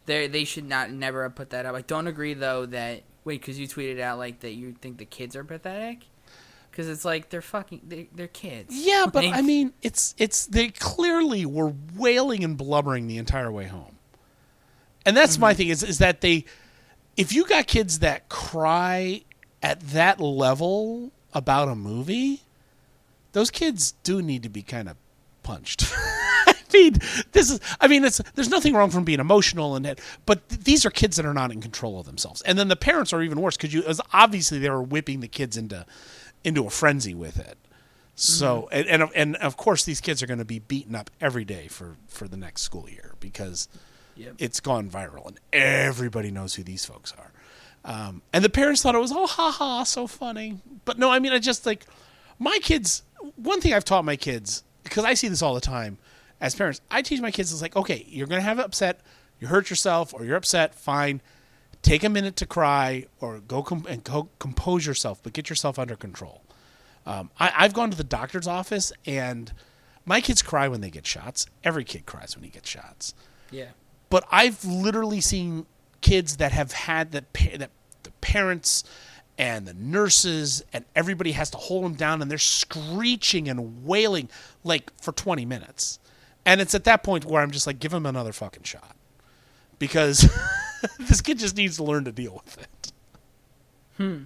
they they should not never have put that up. I don't agree though that wait because you tweeted out like that you think the kids are pathetic. Because it's like they're fucking they, they're kids. Yeah, but Like, I mean, it's it's they clearly were wailing and blubbering the entire way home, and that's mm-hmm. my thing is is that they, if you got kids that cry at that level about a movie, those kids do need to be kind of punched. I mean, this is I mean, it's there's nothing wrong from being emotional and that, but th- these are kids that are not in control of themselves, and then the parents are even worse because you as obviously they were whipping the kids into. into a frenzy with it. So, mm-hmm. and, and and of course these kids are going to be beaten up every day for, for the next school year because yep. it's gone viral and everybody knows who these folks are. Um, and the parents thought it was, oh, ha ha, so funny. But no, I mean, I just like my kids, one thing I've taught my kids, because I see this all the time as parents, I teach my kids, it's like, okay, you're going to have upset, you hurt yourself or you're upset, fine. Take a minute to cry or go com- and go compose yourself, but get yourself under control. Um, I, I've gone to the doctor's office, and my kids cry when they get shots. Every kid cries when he gets shots. Yeah. But I've literally seen kids that have had that, pa- that the parents and the nurses and everybody has to hold them down, and they're screeching and wailing like for twenty minutes. And it's at that point where I'm just like, give them another fucking shot. Because this kid just needs to learn to deal with it. Hmm.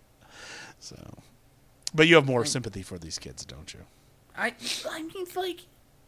So, but you have more sympathy for these kids, don't you? I, I mean, like,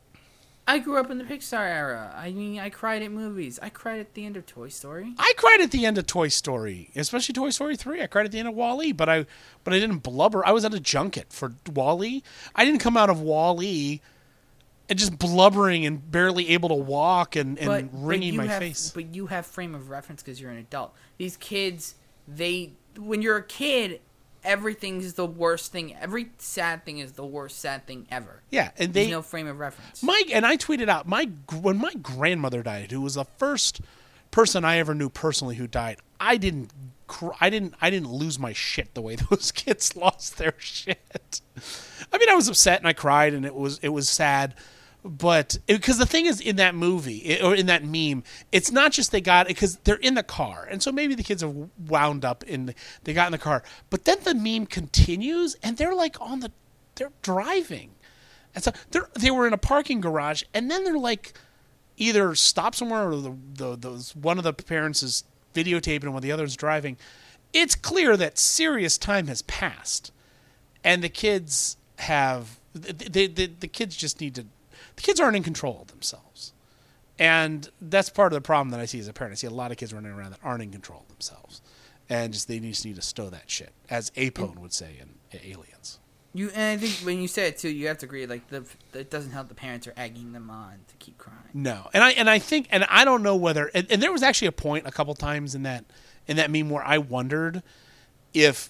I grew up in the Pixar era. I mean, I cried at movies. I cried at the end of Toy Story. I cried at the end of Toy Story, especially Toy Story three. I cried at the end of WALL-E, but I, but I didn't blubber. I was at a junket for WALL-E. I didn't come out of WALL-E and just blubbering and barely able to walk and, and but, wringing but my have, face. But you have frame of reference because you're an adult. These kids, they when you're a kid, everything's the worst thing. Every sad thing is the worst sad thing ever. Yeah, and they There's no frame of reference. My and I tweeted out my when my grandmother died, who was the first person I ever knew personally who died. I didn't cr- I didn't I didn't lose my shit the way those kids lost their shit. I mean, I was upset and I cried and it was it was sad. But because the thing is, in that movie it, or in that meme, it's not just they got it because they're in the car, and so maybe the kids are wound up in they got in the car. But then the meme continues, and they're like on the they're driving, and so they they were in a parking garage, and then they're like either stop somewhere or the, the those one of the parents is videotaping while the other's driving. It's clear that serious time has passed, and the kids have they, they, the kids just need to. The kids aren't in control of themselves. And that's part of the problem that I see as a parent. I see a lot of kids running around that aren't in control of themselves. And just they just need to stow that shit, as Apone would say in Aliens. You and I think when you say it too, you have to agree. Like the it doesn't help the parents are egging them on to keep crying. No, and I and I think and I don't know whether and, and there was actually a point a couple times in that in that meme where I wondered if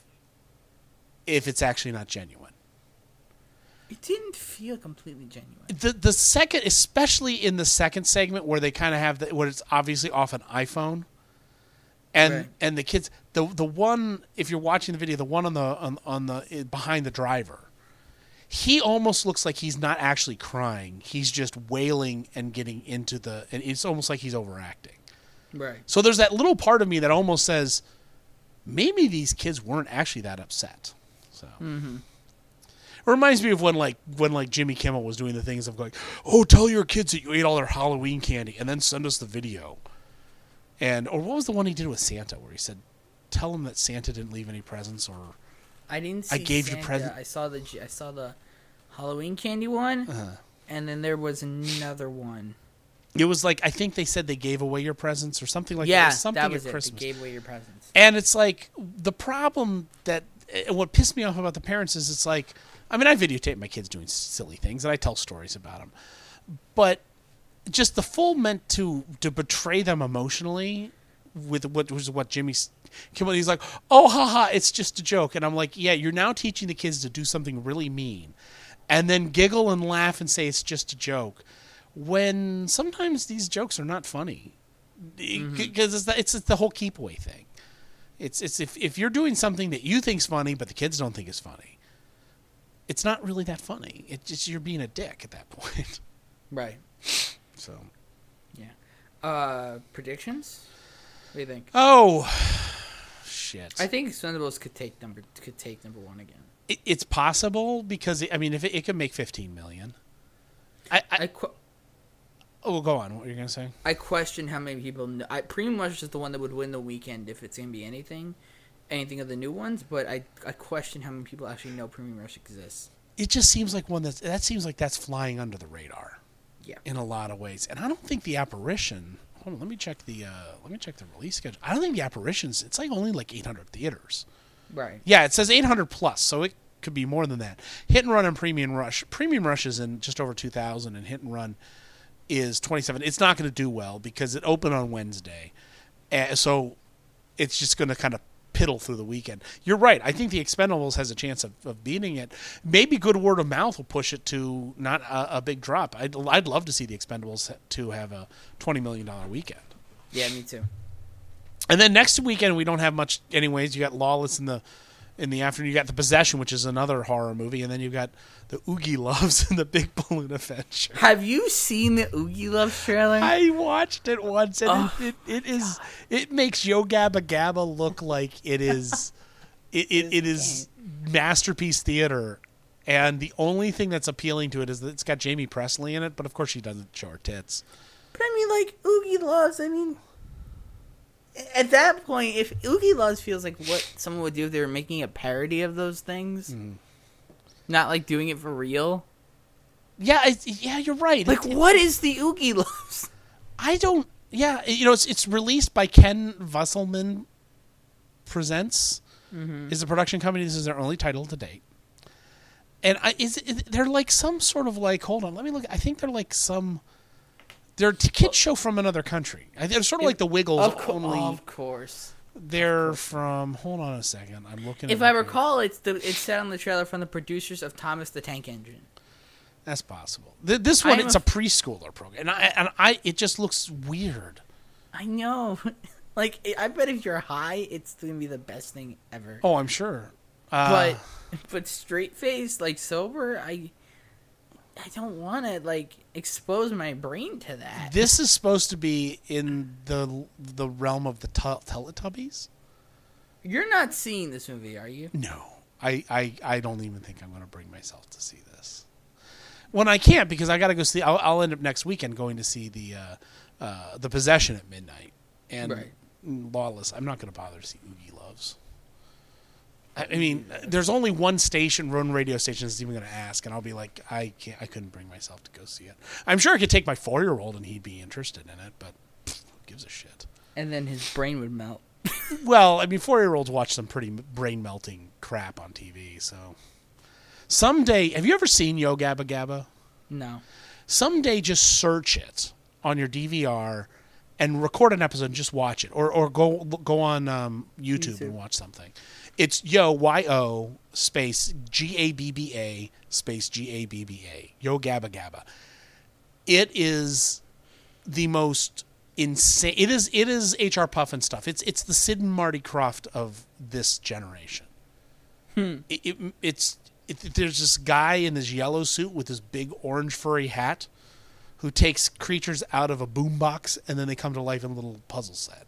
if it's actually not genuine. It didn't feel completely genuine. The the second, especially in the second segment where they kind of have the, where it's obviously off an iPhone, and right. and the kids, the the one if you're watching the video, the one on the on, on the behind the driver, he almost looks like he's not actually crying. He's just wailing and getting into the, and it's almost like he's overacting. Right. So there's that little part of me that almost says, maybe these kids weren't actually that upset. So. Mm-hmm. It reminds me of when like when like Jimmy Kimmel was doing the things of going, oh, tell your kids that you ate all their Halloween candy and then send us the video. And or what was the one he did with Santa where he said, tell them that Santa didn't leave any presents or I didn't see I gave Santa. you present. I saw the I saw the Halloween candy one, uh-huh. and then there was another one. It was like I think they said they gave away your presents or something like yeah, that. It was something that was at it. Christmas. They gave away your presents. And it's like the problem that what pissed me off about the parents is it's like I mean I videotape my kids doing silly things and I tell stories about them, but just the full meant to to betray them emotionally with what was what Jimmy came on. He's like, oh haha, it's just a joke, and I'm like, yeah, you're now teaching the kids to do something really mean, and then giggle and laugh and say it's just a joke, when sometimes these jokes are not funny, because mm-hmm. it's, the, it's the whole keep away thing. It's it's if if you're doing something that you think's funny but the kids don't think is funny, it's not really that funny. It's just you're being a dick at that point. Right. So. Yeah. Uh, predictions? What do you think? Oh, shit. I think Expendables could take number could take number one again. It, it's possible because I mean, if it, it could make fifteen million. I. I, I qu- oh, go on. What were you gonna say? I question how many people. Know, I Premium Rush is the one that would win the weekend if it's gonna be anything, anything of the new ones. But I I question how many people actually know Premium Rush exists. It just seems like one that's that seems like that's flying under the radar. Yeah. In a lot of ways, and I don't think the Apparition. Hold on, let me check the uh, let me check the release schedule. I don't think the Apparitions. It's like only like eight hundred theaters. Right. Yeah, it says eight hundred plus, so it could be more than that. Hit and Run and Premium Rush. Premium Rush is in just over two thousand, and Hit and Run is twenty-seven. It's not going to do well because it opened on Wednesday, uh, so it's just going to kind of piddle through the weekend. You're right. I think the Expendables has a chance of, of beating it. Maybe good word of mouth will push it to not a, a big drop. I'd, I'd love to see the Expendables to have a twenty million dollars weekend. Yeah, me too. And then next weekend we don't have much anyways. You got Lawless in the in the afternoon. You got The Possession, which is another horror movie, and then you got the Oogie Loves and the Big Balloon Adventure. Have you seen the Oogie Loves trailer? I watched it once, and oh, it, it, it is God. It makes Yo Gabba Gabba look like it is it, it, it is masterpiece theater. And the only thing that's appealing to it is that it's got Jamie Presley in it, but of course she doesn't show her tits. But I mean, like, Oogie Loves, I mean, at that point, if Oogie Loves feels like what someone would do if they were making a parody of those things, mm. not like doing it for real. Yeah, I, yeah, you're right. Like, it, what is the Oogie Loves? I don't. Yeah, you know, it's it's released by Ken Wusselman Presents. Mm-hmm. Is the production company. This is their only title to date. And I, is, is they're like some sort of like. Hold on, let me look. I think they're like some. They're a kids show from another country. They're sort of it, like the Wiggles. Of, co- only of course. They're of course. from. Hold on a second. I'm looking. If I recall, it's the it's set on the trailer from the producers of Thomas the Tank Engine. That's possible. This one, it's a, a preschooler program, and I and I. It just looks weird. I know. Like, I bet if you're high, it's gonna be the best thing ever. Oh, I'm sure. Uh, but but straight face, like sober, I I don't want to like expose my brain to that. This is supposed to be in the the realm of the t- Teletubbies. You're not seeing this movie, are you? No, I, I, I don't even think I'm going to bring myself to see this. When I can't, because I got to go see. I'll, I'll end up next weekend going to see the uh, uh, the Possession at midnight and right. Lawless. I'm not going to bother to see Oogie Loves. I, I mean, there's only one station, one radio station that's even going to ask, and I'll be like, I can't. I couldn't bring myself to go see it. I'm sure I could take my four year old and he'd be interested in it, but pff, who gives a shit? And then his brain would melt. Well, I mean, four year olds watch some pretty brain melting crap on T V, so. Someday, have you ever seen Yo Gabba Gabba? No. Someday, just search it on your D V R and record an episode and just watch it, or or go go on um, YouTube, YouTube and watch something. It's Yo Y O space G A B B A space G A B B A Yo Gabba Gabba. It is the most insane. It is it is H R Puffin stuff. It's it's the Sid and Marty Krofft of this generation. Hmm. It, it, it's. It, there's this guy in this yellow suit with this big orange furry hat who takes creatures out of a boombox and then they come to life in a little puzzle set.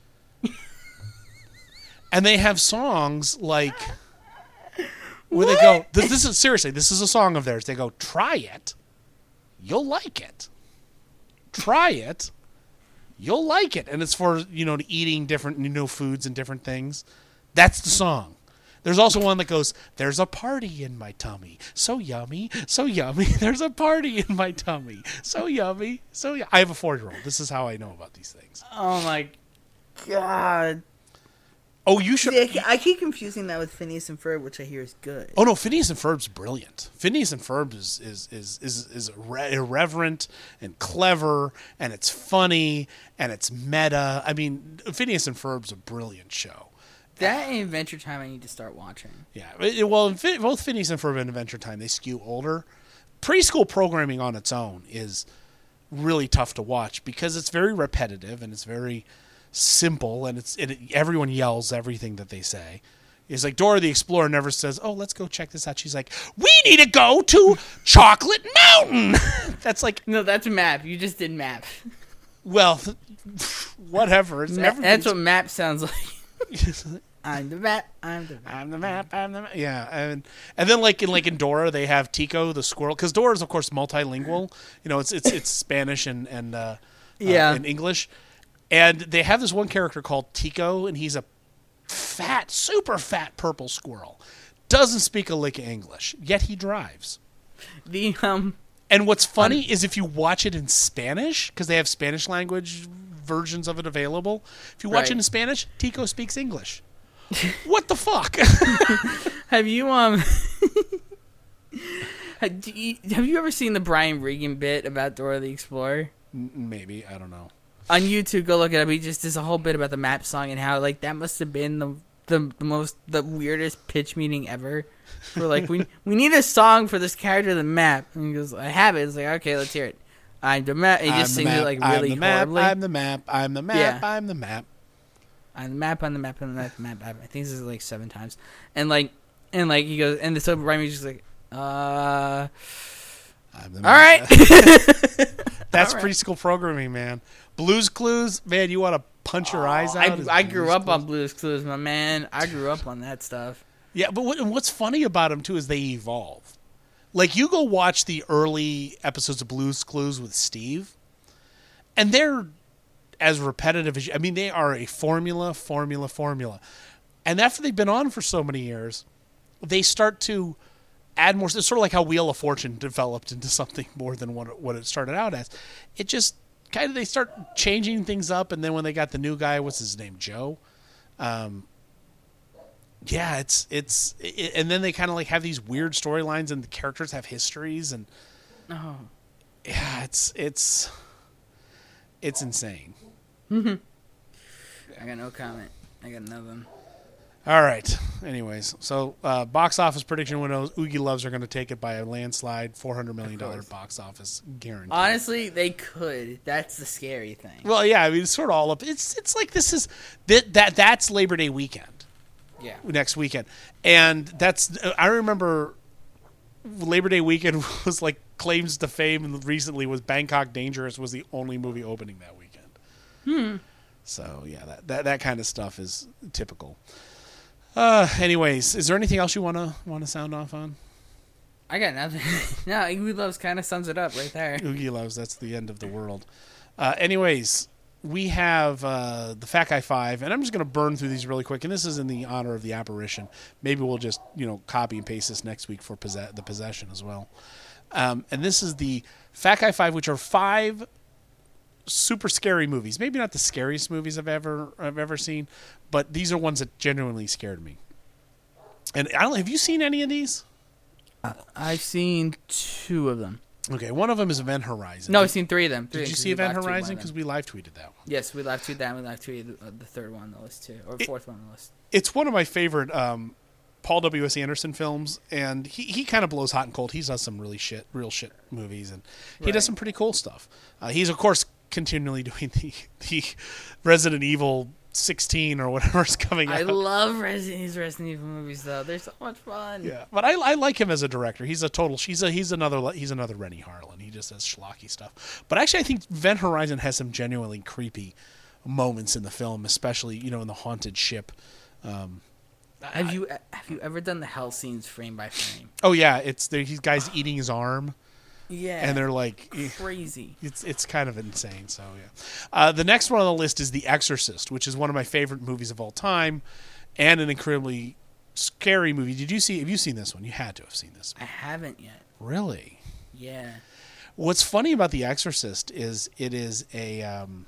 And they have songs like where what? They go, this, this is seriously, this is a song of theirs. They go, try it, you'll like it. Try it, you'll like it. And it's for, you know, eating different, you know, foods and different things. That's the song. There's also one that goes, there's a party in my tummy. So yummy, so yummy. There's a party in my tummy. So yummy, so yummy. I have a four-year-old. This is how I know about these things. Oh, my God. Oh, you should... See, I keep confusing that with Phineas and Ferb, which I hear is good. Oh, no, Phineas and Ferb's brilliant. Phineas and Ferb is is is is, is irreverent and clever, and it's funny, and it's meta. I mean, Phineas and Ferb's a brilliant show. That and Adventure Time I need to start watching. Yeah, it, well, both Phineas and Ferb and Adventure Time, they skew older. Preschool programming on its own is really tough to watch because it's very repetitive and it's very simple, and it's it, everyone yells everything that they say. It's like Dora the Explorer never says, oh, let's go check this out. She's like, we need to go to Chocolate Mountain. That's like... No, that's Map. You just did Map. Well, whatever. It's Ma- that's what map sounds like. I'm the map. I'm the map. I'm the map. I'm the map. Yeah, and and then like in like in Dora, they have Tico the squirrel because Dora is of course multilingual. You know, it's it's it's Spanish and and uh, yeah uh, and English, and they have this one character called Tico, and he's a fat, super fat purple squirrel. Doesn't speak a lick of English, yet he drives. The um. And what's funny um, is if you watch it in Spanish, because they have Spanish language versions of it available. If you watch right. it in Spanish, Tico speaks English. What the fuck? Have you um? have you ever seen the Brian Regan bit about Dora the Explorer? Maybe, I don't know. On YouTube, go look it up. He just does a whole bit about the map song and how like that must have been the the, the most the weirdest pitch meeting ever. We're like, we we need a song for this character, the map. And he goes, I have it. It's like, okay, let's hear it. I'm the map. He just sings it like really I'm the map, horribly. I'm the map. I'm the map. Yeah. I'm the map. On the map, on the map, on the map, map, map. I think this is like seven times, and like, and like he goes, and so Brian is just like, uh, I'm the all map. right. That's all right. preschool programming, man. Blue's Clues, man. You want to punch your oh, eyes out? I, I grew Blue's up Clues? on Blue's Clues, my man. I grew up on that stuff. Yeah, but what, what's funny about them too is they evolve. Like you go watch the early episodes of Blue's Clues with Steve, and they're as repetitive as you, I mean, they are a formula, formula, formula. And after they've been on for so many years, they start to add more. It's sort of like how Wheel of Fortune developed into something more than what it, what it started out as. It just kind of, they start changing things up. And then when they got the new guy, what's his name? Joe. Um, yeah, it's, it's, it, and then they kind of like have these weird storylines and the characters have histories and, oh, yeah, it's, it's, it's insane. Mm-hmm. I got no comment. I got nothing. All right. Anyways, so uh, box office prediction windows. Oogie Loves are going to take it by a landslide. four hundred million dollars box office guarantee. Honestly, they could. That's the scary thing. Well, yeah. I mean, it's sort of all up. It's it's like this is that that that's Labor Day weekend. Yeah. Next weekend, and that's I remember Labor Day weekend was like claims to fame, and recently was Bangkok Dangerous was the only movie opening that weekend. Hmm. So yeah, that, that that kind of stuff is typical. Uh, anyways, is there anything else you wanna wanna sound off on? I got nothing. No, Oogie Loves kind of sums it up right there. Oogie Loves, that's the end of the world. Uh, anyways, we have uh, the Fat Guy Five, and I'm just gonna burn through these really quick. And this is in the honor of the apparition. Maybe we'll just you know copy and paste this next week for possess- the possession as well. Um, and this is the Fat Guy Five, which are five super scary movies. Maybe not the scariest movies I've ever I've ever seen, but these are ones that genuinely scared me. And I don't know, have you seen any of these? Uh, I've seen two of them. Okay, one of them is Event Horizon. No, I've seen three of them. Three Did you of them, see Event we live Horizon? tweeted Because we live tweeted that one. Yes, we live tweeted that. We live tweeted the, uh, the third one on the list too, or It- fourth one on the list. It's one of my favorite um, Paul W S. Anderson films, and he, he kind of blows hot and cold. He does some really shit, real shit movies, and he Right. does some pretty cool stuff. Uh, he's of course continually doing the the Resident Evil sixteen or whatever is coming I out. love Resident, his Resident Evil movies though. They're so much fun. Yeah, but I, I like him as a director. He's a total. He's a he's another he's another Rennie Harlan. He just does schlocky stuff. But actually, I think Event Horizon has some genuinely creepy moments in the film, especially you know in the haunted ship. Um, Have you have you ever done the hell scenes frame by frame? oh yeah, it's there. He's guys eating his arm. Yeah, And they're like crazy. It's it's kind of insane. So yeah, uh, the next one on the list is The Exorcist, which is one of my favorite movies of all time, and an incredibly scary movie. Did you see? Have you seen this one? You had to have seen this. I haven't yet. Really? Yeah. What's funny about The Exorcist is it is a um,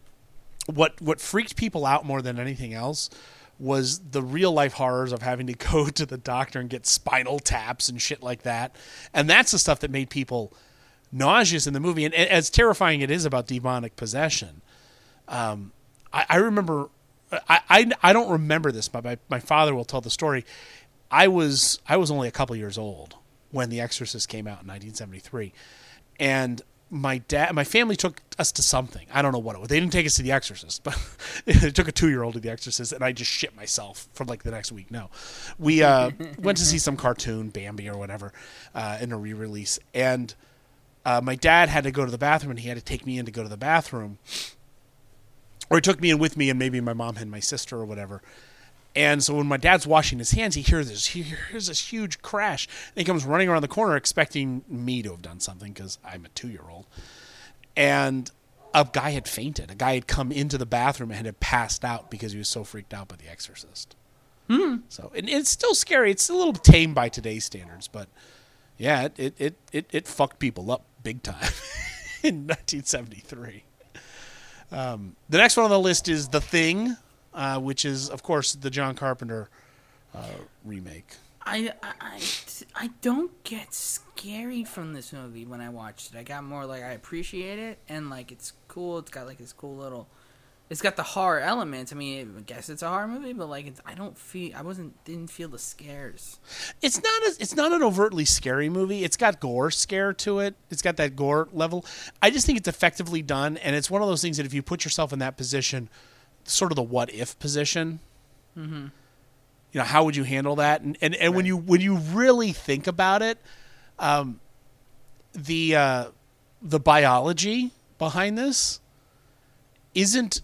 what what freaked people out more than anything else was the real life horrors of having to go to the doctor and get spinal taps and shit like that. And that's the stuff that made people nauseous in the movie. And as terrifying it is about demonic possession, um, I, I remember, I, I, I don't remember this, but my, my father will tell the story. I was, I was only a couple years old when The Exorcist came out in nineteen seventy-three. And my dad, my family took us to something. I don't know what it was. They didn't take us to The Exorcist, but they took a two-year-old to The Exorcist, and I just shit myself for like the next week. No, we uh, went to see some cartoon, Bambi or whatever, uh, in a re-release, and uh, my dad had to go to the bathroom, and he had to take me in to go to the bathroom. Or he took me in with me, and maybe my mom and my sister or whatever. And so when my dad's washing his hands, he hears this, he hears this huge crash. And he comes running around the corner expecting me to have done something because I'm a two-year-old. And a guy had fainted. A guy had come into the bathroom and had passed out because he was so freaked out by The Exorcist. Hmm. So and it's still scary. It's a little tame by today's standards, but yeah, it it it it, it fucked people up big time in nineteen seventy-three. Um, the next one on the list is The Thing, uh, which is, of course, the John Carpenter uh, remake. I, I, I don't get scary from this movie when I watched it. I got more like I appreciate it, and like it's cool. It's got like this cool little... It's got the horror elements. I mean, I guess it's a horror movie, but like it's, I don't feel... I wasn't... Didn't feel the scares. It's not a, It's not an overtly scary movie. It's got gore scare to it. It's got that gore level. I just think it's effectively done, and it's one of those things that if you put yourself in that position, sort of the what-if position... Mm-hmm. You know, how would you handle that? And and, and right. when you when you really think about it, um, the uh, the biology behind this isn't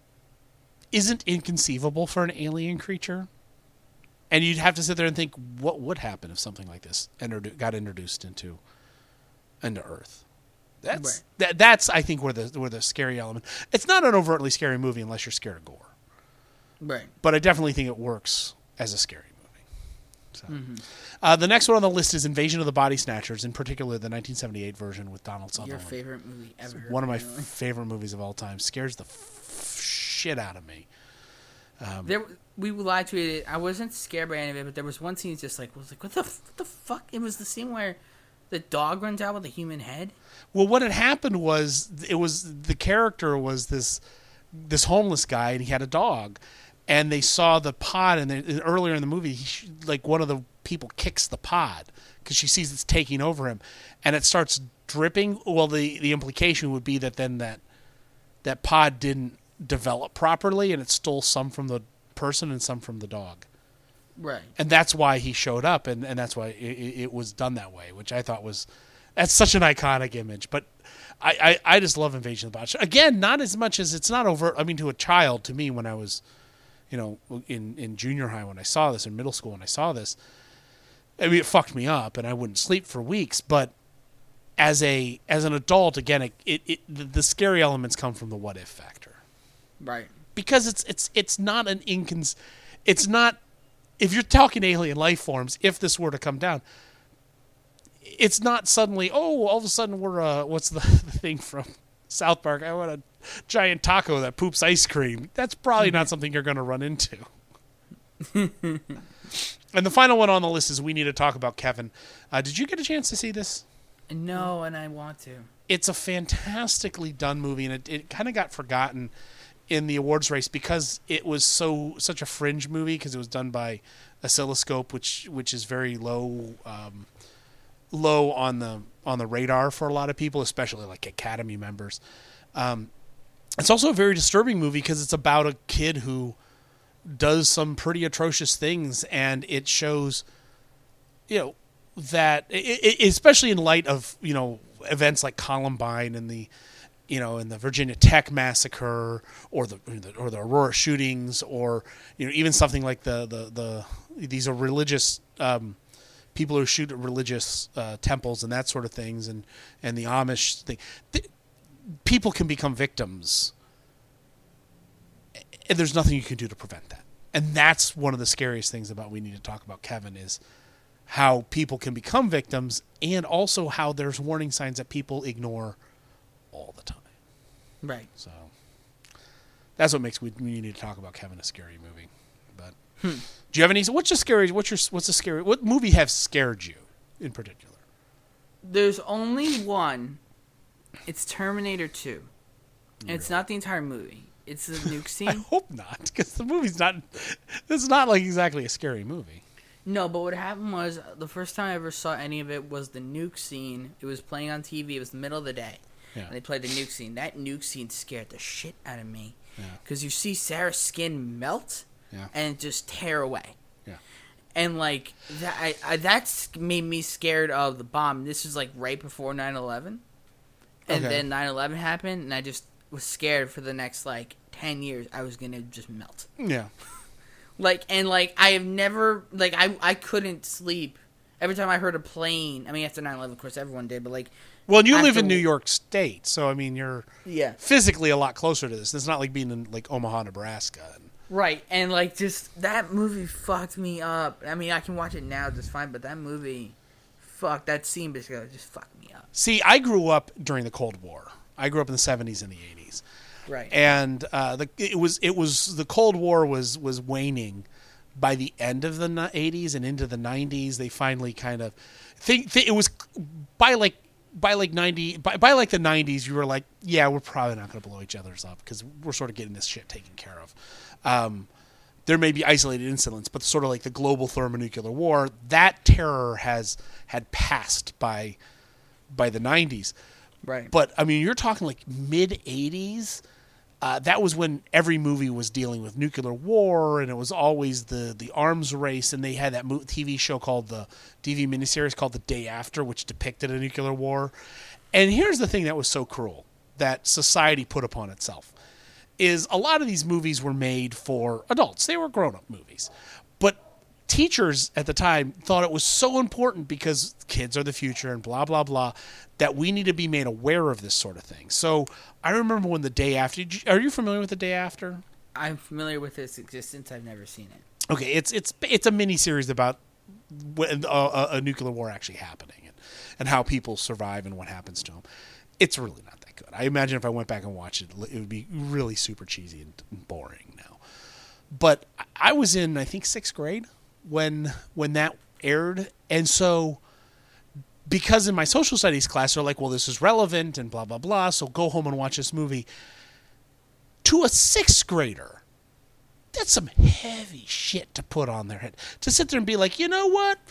isn't inconceivable for an alien creature. And you'd have to sit there and think, what would happen if something like this introdu- got introduced into into Earth? That's right. that, that's I think where the where the scary element. It's not an overtly scary movie unless you're scared of gore. Right. But I definitely think it works as a scary movie. So. Mm-hmm. Uh, the next one on the list is Invasion of the Body Snatchers, in particular the nineteen seventy-eight version with Donald Sutherland. Your favorite movie ever. It's one of my really? favorite movies of all time. Scares the f- shit out of me. Um, there, we lied to it. I wasn't scared by any of it, but there was one scene just like, was like, what the, what the fuck? It was the scene where the dog runs out with a human head. Well, what had happened was, it was the character was this this homeless guy, and he had a dog. And they saw the pod, and they, earlier in the movie, he, like one of the people kicks the pod because she sees it's taking over him, and it starts dripping. Well, the, the implication would be that then that that pod didn't develop properly, and it stole some from the person and some from the dog. Right. And that's why he showed up, and, and that's why it, it was done that way, which I thought was that's such an iconic image. But I, I, I just love Invasion of the Body. Again, not as much as it's not overt. I mean, to a child, to me, when I was. You know, in, in junior high when I saw this, in middle school when I saw this, I mean, it fucked me up, and I wouldn't sleep for weeks. But as a as an adult, again, it, it, it the, the scary elements come from the what if factor, right? Because it's it's it's not an incons, it's not if you're talking alien life forms. If this were to come down, it's not suddenly oh all of a sudden we're uh what's the, the thing from South Park? I want a giant taco that poops ice cream. That's probably not something you're going to run into. And the final one on the list is We Need to Talk About Kevin. Uh, did you get a chance to see this? No, and I want to. It's a fantastically done movie, and it, it kind of got forgotten in the awards race because it was so such a fringe movie because it was done by Oscilloscope, which which is very low um, low on the on the radar for a lot of people, especially like Academy members. Um, it's also a very disturbing movie because it's about a kid who does some pretty atrocious things, and it shows, you know, that it, it, especially in light of, you know, events like Columbine and the, you know, and the Virginia Tech massacre, or the or the Aurora shootings, or, you know, even something like the the, the these are religious um, people who shoot at religious uh, temples and that sort of things, and and the Amish thing. The, people can become victims, and there's nothing you can do to prevent that. And that's one of the scariest things about We Need to Talk About Kevin is how people can become victims, and also how there's warning signs that people ignore all the time. Right. So that's what makes We, we Need to Talk About Kevin a scary movie. But hmm. do you have any? What's your scary? What's your? What's the scary? What movie has scared you in particular? There's only one. It's Terminator two. And it's not the entire movie. It's the nuke scene. I hope not, because the movie's not... It's not like exactly a scary movie. No, but what happened was, the first time I ever saw any of it was the nuke scene. It was playing on T V. It was the middle of the day. Yeah. And they played the nuke scene. That nuke scene scared the shit out of me. Because yeah. you see Sarah's skin melt yeah. and just tear away. Yeah. And, like, that I, I, that's made me scared of the bomb. This was, like, right before nine eleven. And Okay. then nine eleven happened, and I just was scared for the next, like, ten years I was going to just melt. Yeah. Like, and, like, I have never, like, I I couldn't sleep. Every time I heard a plane, I mean, after nine eleven, of course, everyone did, but, like... Well, you live after- in New York State, so, I mean, you're Yeah. physically a lot closer to this. It's not like being in, like, Omaha, Nebraska. Right, and, like, just, that movie fucked me up. I mean, I can watch it now just fine, but that movie, fuck, that scene basically just fucked me up. See, I grew up during the Cold War. I grew up in the seventies and the eighties. Right. And uh, the it was it was the Cold War was was waning by the end of the eighties and into the nineties. They finally kind of think th- it was by like by like ninety by, by like the nineties. You were like, yeah, we're probably not going to blow each other's up because we're sort of getting this shit taken care of. Um, there may be isolated incidents, but sort of like the global thermonuclear war, that terror has had passed by by the nineties. Right. But I mean, you're talking like mid eighties. Uh, that was when every movie was dealing with nuclear war, and it was always the, the arms race. And they had that mo- T V show called the D V miniseries called The Day After, which depicted a nuclear war. And here's the thing that was so cruel that society put upon itself is a lot of these movies were made for adults. They were grown-up movies. But teachers at the time thought it was so important because kids are the future and blah, blah, blah, that we need to be made aware of this sort of thing. So I remember when The Day After... Are you familiar with The Day After? I'm familiar with its existence. I've never seen it. Okay, it's it's it's a mini-series about when a, a nuclear war actually happening and, and how people survive and what happens to them. It's really not that good. I imagine if I went back and watched it, it would be really super cheesy and boring now. But I was in, I think, sixth grade when when that aired. And so because in my social studies class, they're like, well, this is relevant and blah, blah, blah, so go home and watch this movie. To a sixth grader, that's some heavy shit to put on their head. To sit there and be like, you know what?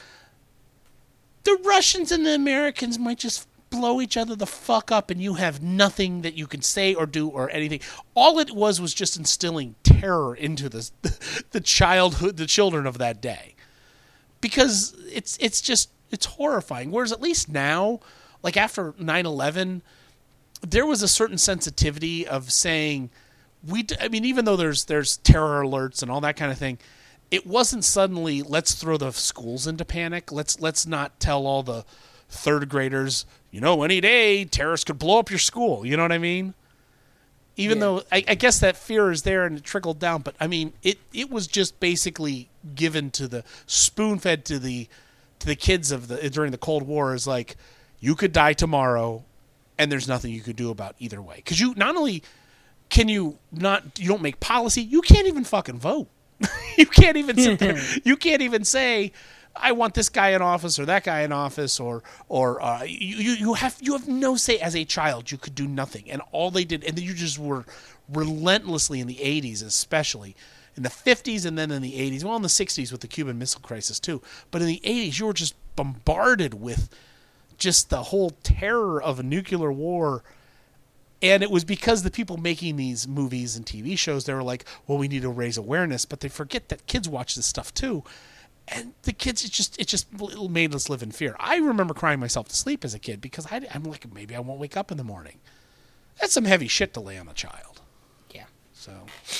The Russians and the Americans might just blow each other the fuck up and you have nothing that you can say or do or anything. All it was was just instilling terror into the, the childhood, the children of that day. Because it's it's just, it's horrifying. Whereas at least now, like after nine eleven, there was a certain sensitivity of saying... We, I mean, even though there's there's terror alerts and all that kind of thing, it wasn't suddenly let's throw the schools into panic. Let's let's not tell all the third graders, you know, any day terrorists could blow up your school. You know what I mean? Even yeah. though I, I guess that fear is there and it trickled down, but I mean, it, it was just basically given to the spoon fed to the to the kids of the during the Cold War is like, you could die tomorrow, and there's nothing you could do about either way because you not only Can you not, you don't make policy, you can't even fucking vote. You can't even sit there, you can't even say, I want this guy in office or that guy in office or, or uh, you, you have, you have no say as a child, you could do nothing. And all they did, and then you just were relentlessly in the eighties, especially in the fifties and then in the eighties, well in the sixties with the Cuban Missile Crisis too. But in the eighties, you were just bombarded with just the whole terror of a nuclear war. And it was because the people making these movies and T V shows, they were like, well, we need to raise awareness, but they forget that kids watch this stuff too. And the kids, it just it just made us live in fear. I remember crying myself to sleep as a kid because I, I'm like, maybe I won't wake up in the morning. That's some heavy shit to lay on a child. Yeah. So,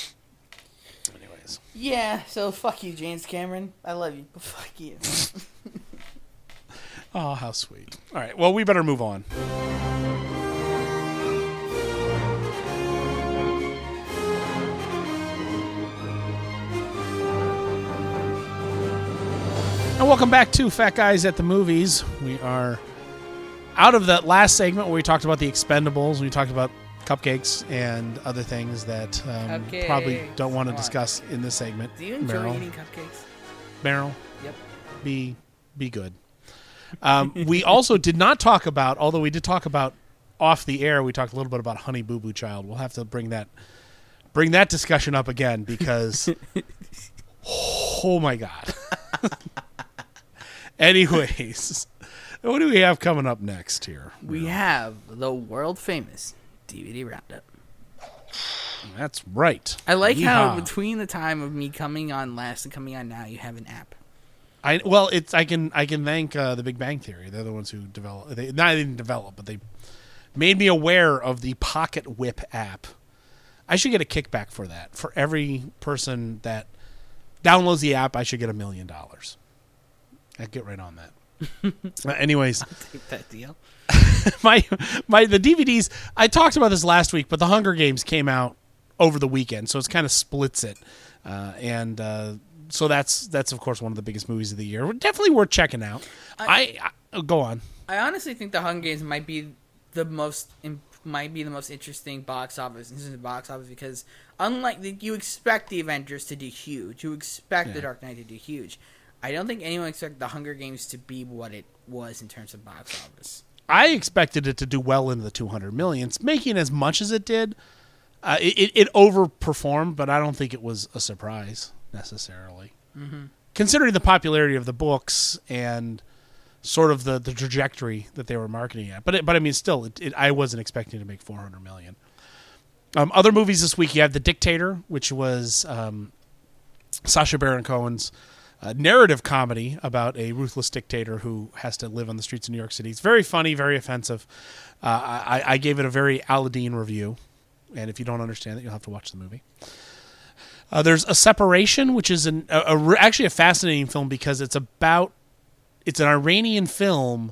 anyways. Yeah, so fuck you, James Cameron. I love you, but fuck you. Oh, how sweet. All right, well, we better move on. And welcome back to Fat Guys at the Movies. We are out of that last segment where we talked about the Expendables. We talked about cupcakes and other things that um, probably don't want to discuss in this segment. Do you enjoy Meryl. eating cupcakes? Meryl? Yep. Be, be good. Um, we also did not talk about, although we did talk about off the air, we talked a little bit about Honey Boo Boo Child. We'll have to bring that bring that discussion up again because, oh my God. Anyways, what do we have coming up next here? We have the world famous D V D Roundup. That's right. I like Yeehaw. how between the time of me coming on last and coming on now, you have an app. I well, it's I can I can thank uh, the Big Bang Theory. They're the ones who developed. They not they didn't develop, but they made me aware of the Pocket Whip app. I should get a kickback for that. For every person that downloads the app, I should get a million dollars. I'd get right on that. uh, anyways. I'll take that deal. my my the D V Ds, I talked about this last week, but The Hunger Games came out over the weekend, so it's kind of splits it. Uh, and uh, so that's, that's, of course, one of the biggest movies of the year. Definitely worth checking out. I, I, I Go on. I honestly think The Hunger Games might be the most might be the most interesting box office in the box office because unlike the, you expect the Avengers to do huge, you expect Yeah. the Dark Knight to do huge. I don't think anyone expected The Hunger Games to be what it was in terms of box office. I expected it to do well into the two hundred millions, making as much as it did. Uh, it, it, it overperformed, but I don't think it was a surprise necessarily. Mm-hmm. Considering the popularity of the books and sort of the, the trajectory that they were marketing at. But it, but I mean, still, it, it, I wasn't expecting to make four hundred million. Um, other movies this week, you have The Dictator, which was um, Sacha Baron Cohen's uh, narrative comedy about a ruthless dictator who has to live on the streets of New York City. It's very funny, very offensive. Uh, I, I gave it a very Aladdin review. And if you don't understand it, you'll have to watch the movie. Uh, there's A Separation, which is an, a, a, actually a fascinating film because it's about it's an Iranian film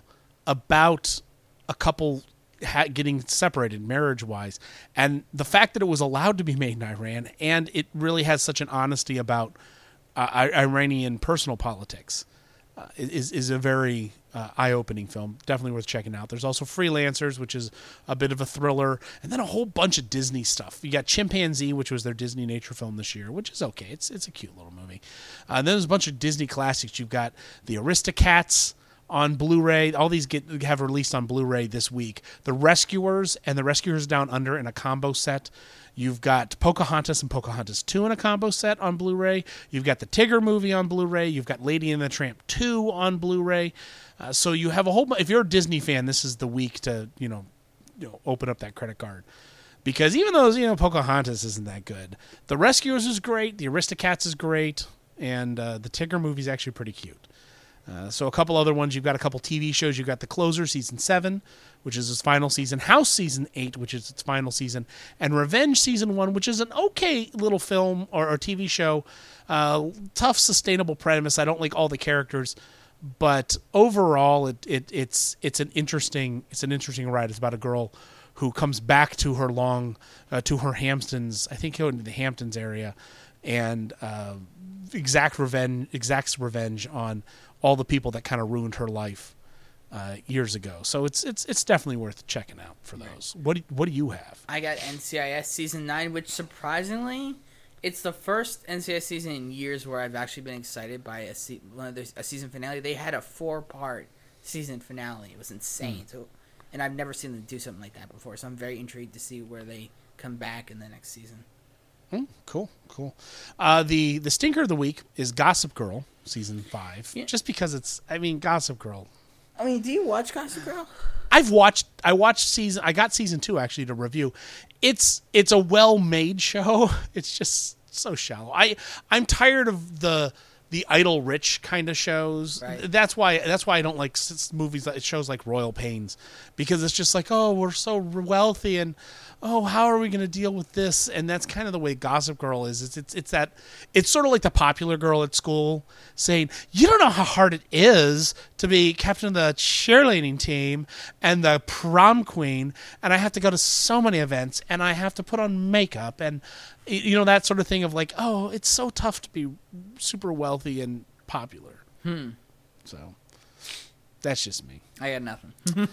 about a couple ha- getting separated marriage-wise, and the fact that it was allowed to be made in Iran, and it really has such an honesty about uh, I- Iranian personal politics, uh, is is a very uh, eye-opening film. Definitely worth checking out. There's also Freelancers, which is a bit of a thriller, and then a whole bunch of Disney stuff. You got Chimpanzee, which was their Disney nature film this year, which is okay. It's it's a cute little movie. Uh, and then there's a bunch of Disney classics. You've got The Aristocats on Blu-ray. All these get have released on Blu-ray this week. The Rescuers and The Rescuers Down Under in a combo set. You've got Pocahontas and Pocahontas two in a combo set on Blu-ray. You've got the Tigger movie on Blu-ray. You've got Lady and the Tramp two on Blu-ray. Uh, so you have a whole. If you're a Disney fan, this is the week to you know, you know, open up that credit card, because even though you know Pocahontas isn't that good, The Rescuers is great. The Aristocats is great, and uh, the Tigger movie is actually pretty cute. Uh, so a couple other ones. You've got a couple T V shows. You've got The Closer season seven, which is its final season. House season eight, which is its final season, and Revenge season one, which is an okay little film or, or T V show. Uh, tough, sustainable premise. I don't like all the characters, but overall, it, it it's it's an interesting it's an interesting ride. It's about a girl who comes back to her long uh, to her Hamptons. I think in the Hamptons area, and uh, exact revenge exacts revenge on all the people that kind of ruined her life uh, years ago. So it's it's it's definitely worth checking out for those. What do, what do you have? I got N C I S season nine, which surprisingly, it's the first N C I S season in years where I've actually been excited by a se- one of the, a season finale. They had a four part season finale. It was insane. Mm. So, and I've never seen them do something like that before. So I'm very intrigued to see where they come back in the next season. Mm, cool, cool. Uh, the the stinker of the week is Gossip Girl season five, yeah. Just because it's. I mean, Gossip Girl. I mean, do you watch Gossip Girl? I've watched. I watched season. I got season two actually to review. It's it's a well made show. It's just so shallow. I I'm tired of the the idle rich kind of shows. Right. That's why that's why I don't like movies that shows like Royal Pains, because it's just like, oh, we're so wealthy and oh, how are we going to deal with this? And that's kind of the way Gossip Girl is. It's it's it's that it's sort of like the popular girl at school saying, you don't know how hard it is to be captain of the cheerleading team and the prom queen, and I have to go to so many events and I have to put on makeup and you know, that sort of thing of like, oh, it's so tough to be super wealthy and popular. Hmm. So that's just me. I got nothing.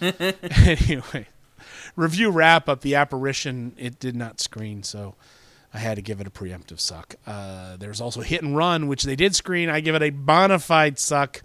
Anyway, review wrap up. The Apparition, it did not screen, so I had to give it a preemptive suck. Uh, there's also Hit and Run, which they did screen. I give it a bona fide suck.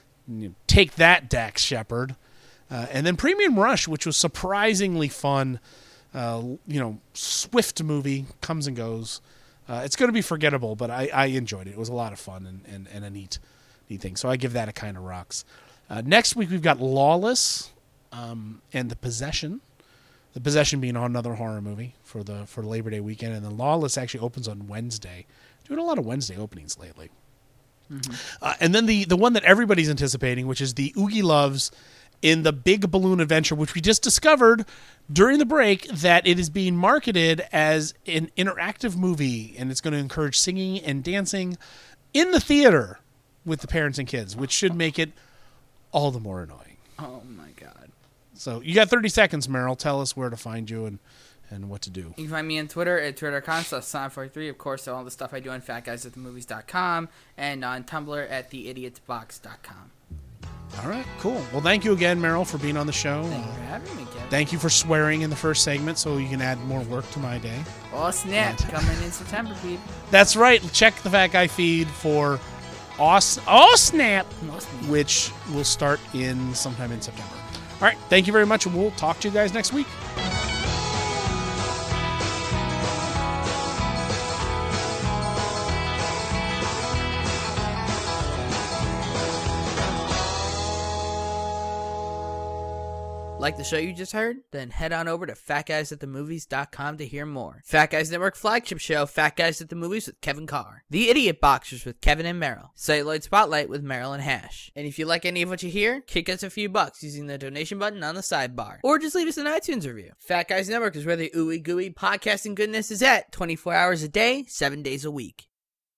Take that, Dax Shepard. Uh, and then Premium Rush, which was surprisingly fun. Uh, you know, swift movie, comes and goes. Uh, it's going to be forgettable, but I, I enjoyed it. It was a lot of fun and, and, and a neat neat thing. So I give that a kind of rocks. Uh, next week we've got Lawless um, and The Possession. The Possession being another horror movie for the for Labor Day weekend, and then Lawless actually opens on Wednesday. Doing a lot of Wednesday openings lately. Mm-hmm. Uh, and then the the one that everybody's anticipating, which is the Oogie Loves in the Big Balloon Adventure, which we just discovered during the break that it is being marketed as an interactive movie, and it's going to encourage singing and dancing in the theater with the parents and kids, which should make it all the more annoying. Oh, my God. So you got thirty seconds, Meryl. Tell us where to find you and, and what to do. You can find me on Twitter at twitter.com slash Sonic forty-three. Of course, all the stuff I do on fat guys at the movies dot com and on Tumblr at the idiots box dot com. All right, cool. Well, thank you again, Meryl, for being on the show. Thank you for having me, Kevin. Thank you for swearing in the first segment so you can add more work to my day. Oh, snap. Coming in September, people. That's right. Check the Fat Guy feed for Oh, oh Snap, which will start in sometime in September. All right, thank you very much, and we'll talk to you guys next week. Like the show you just heard? Then head on over to fat guys at the movies dot com to hear more. Fat Guys Network flagship show, Fat Guys at the Movies with Kevin Carr. The Idiot Boxers with Kevin and Meryl. Celluloid Spotlight with Meryl and Hash. And if you like any of what you hear, kick us a few bucks using the donation button on the sidebar. Or just leave us an iTunes review. Fat Guys Network is where the ooey gooey podcasting goodness is at, twenty-four hours a day, seven days a week.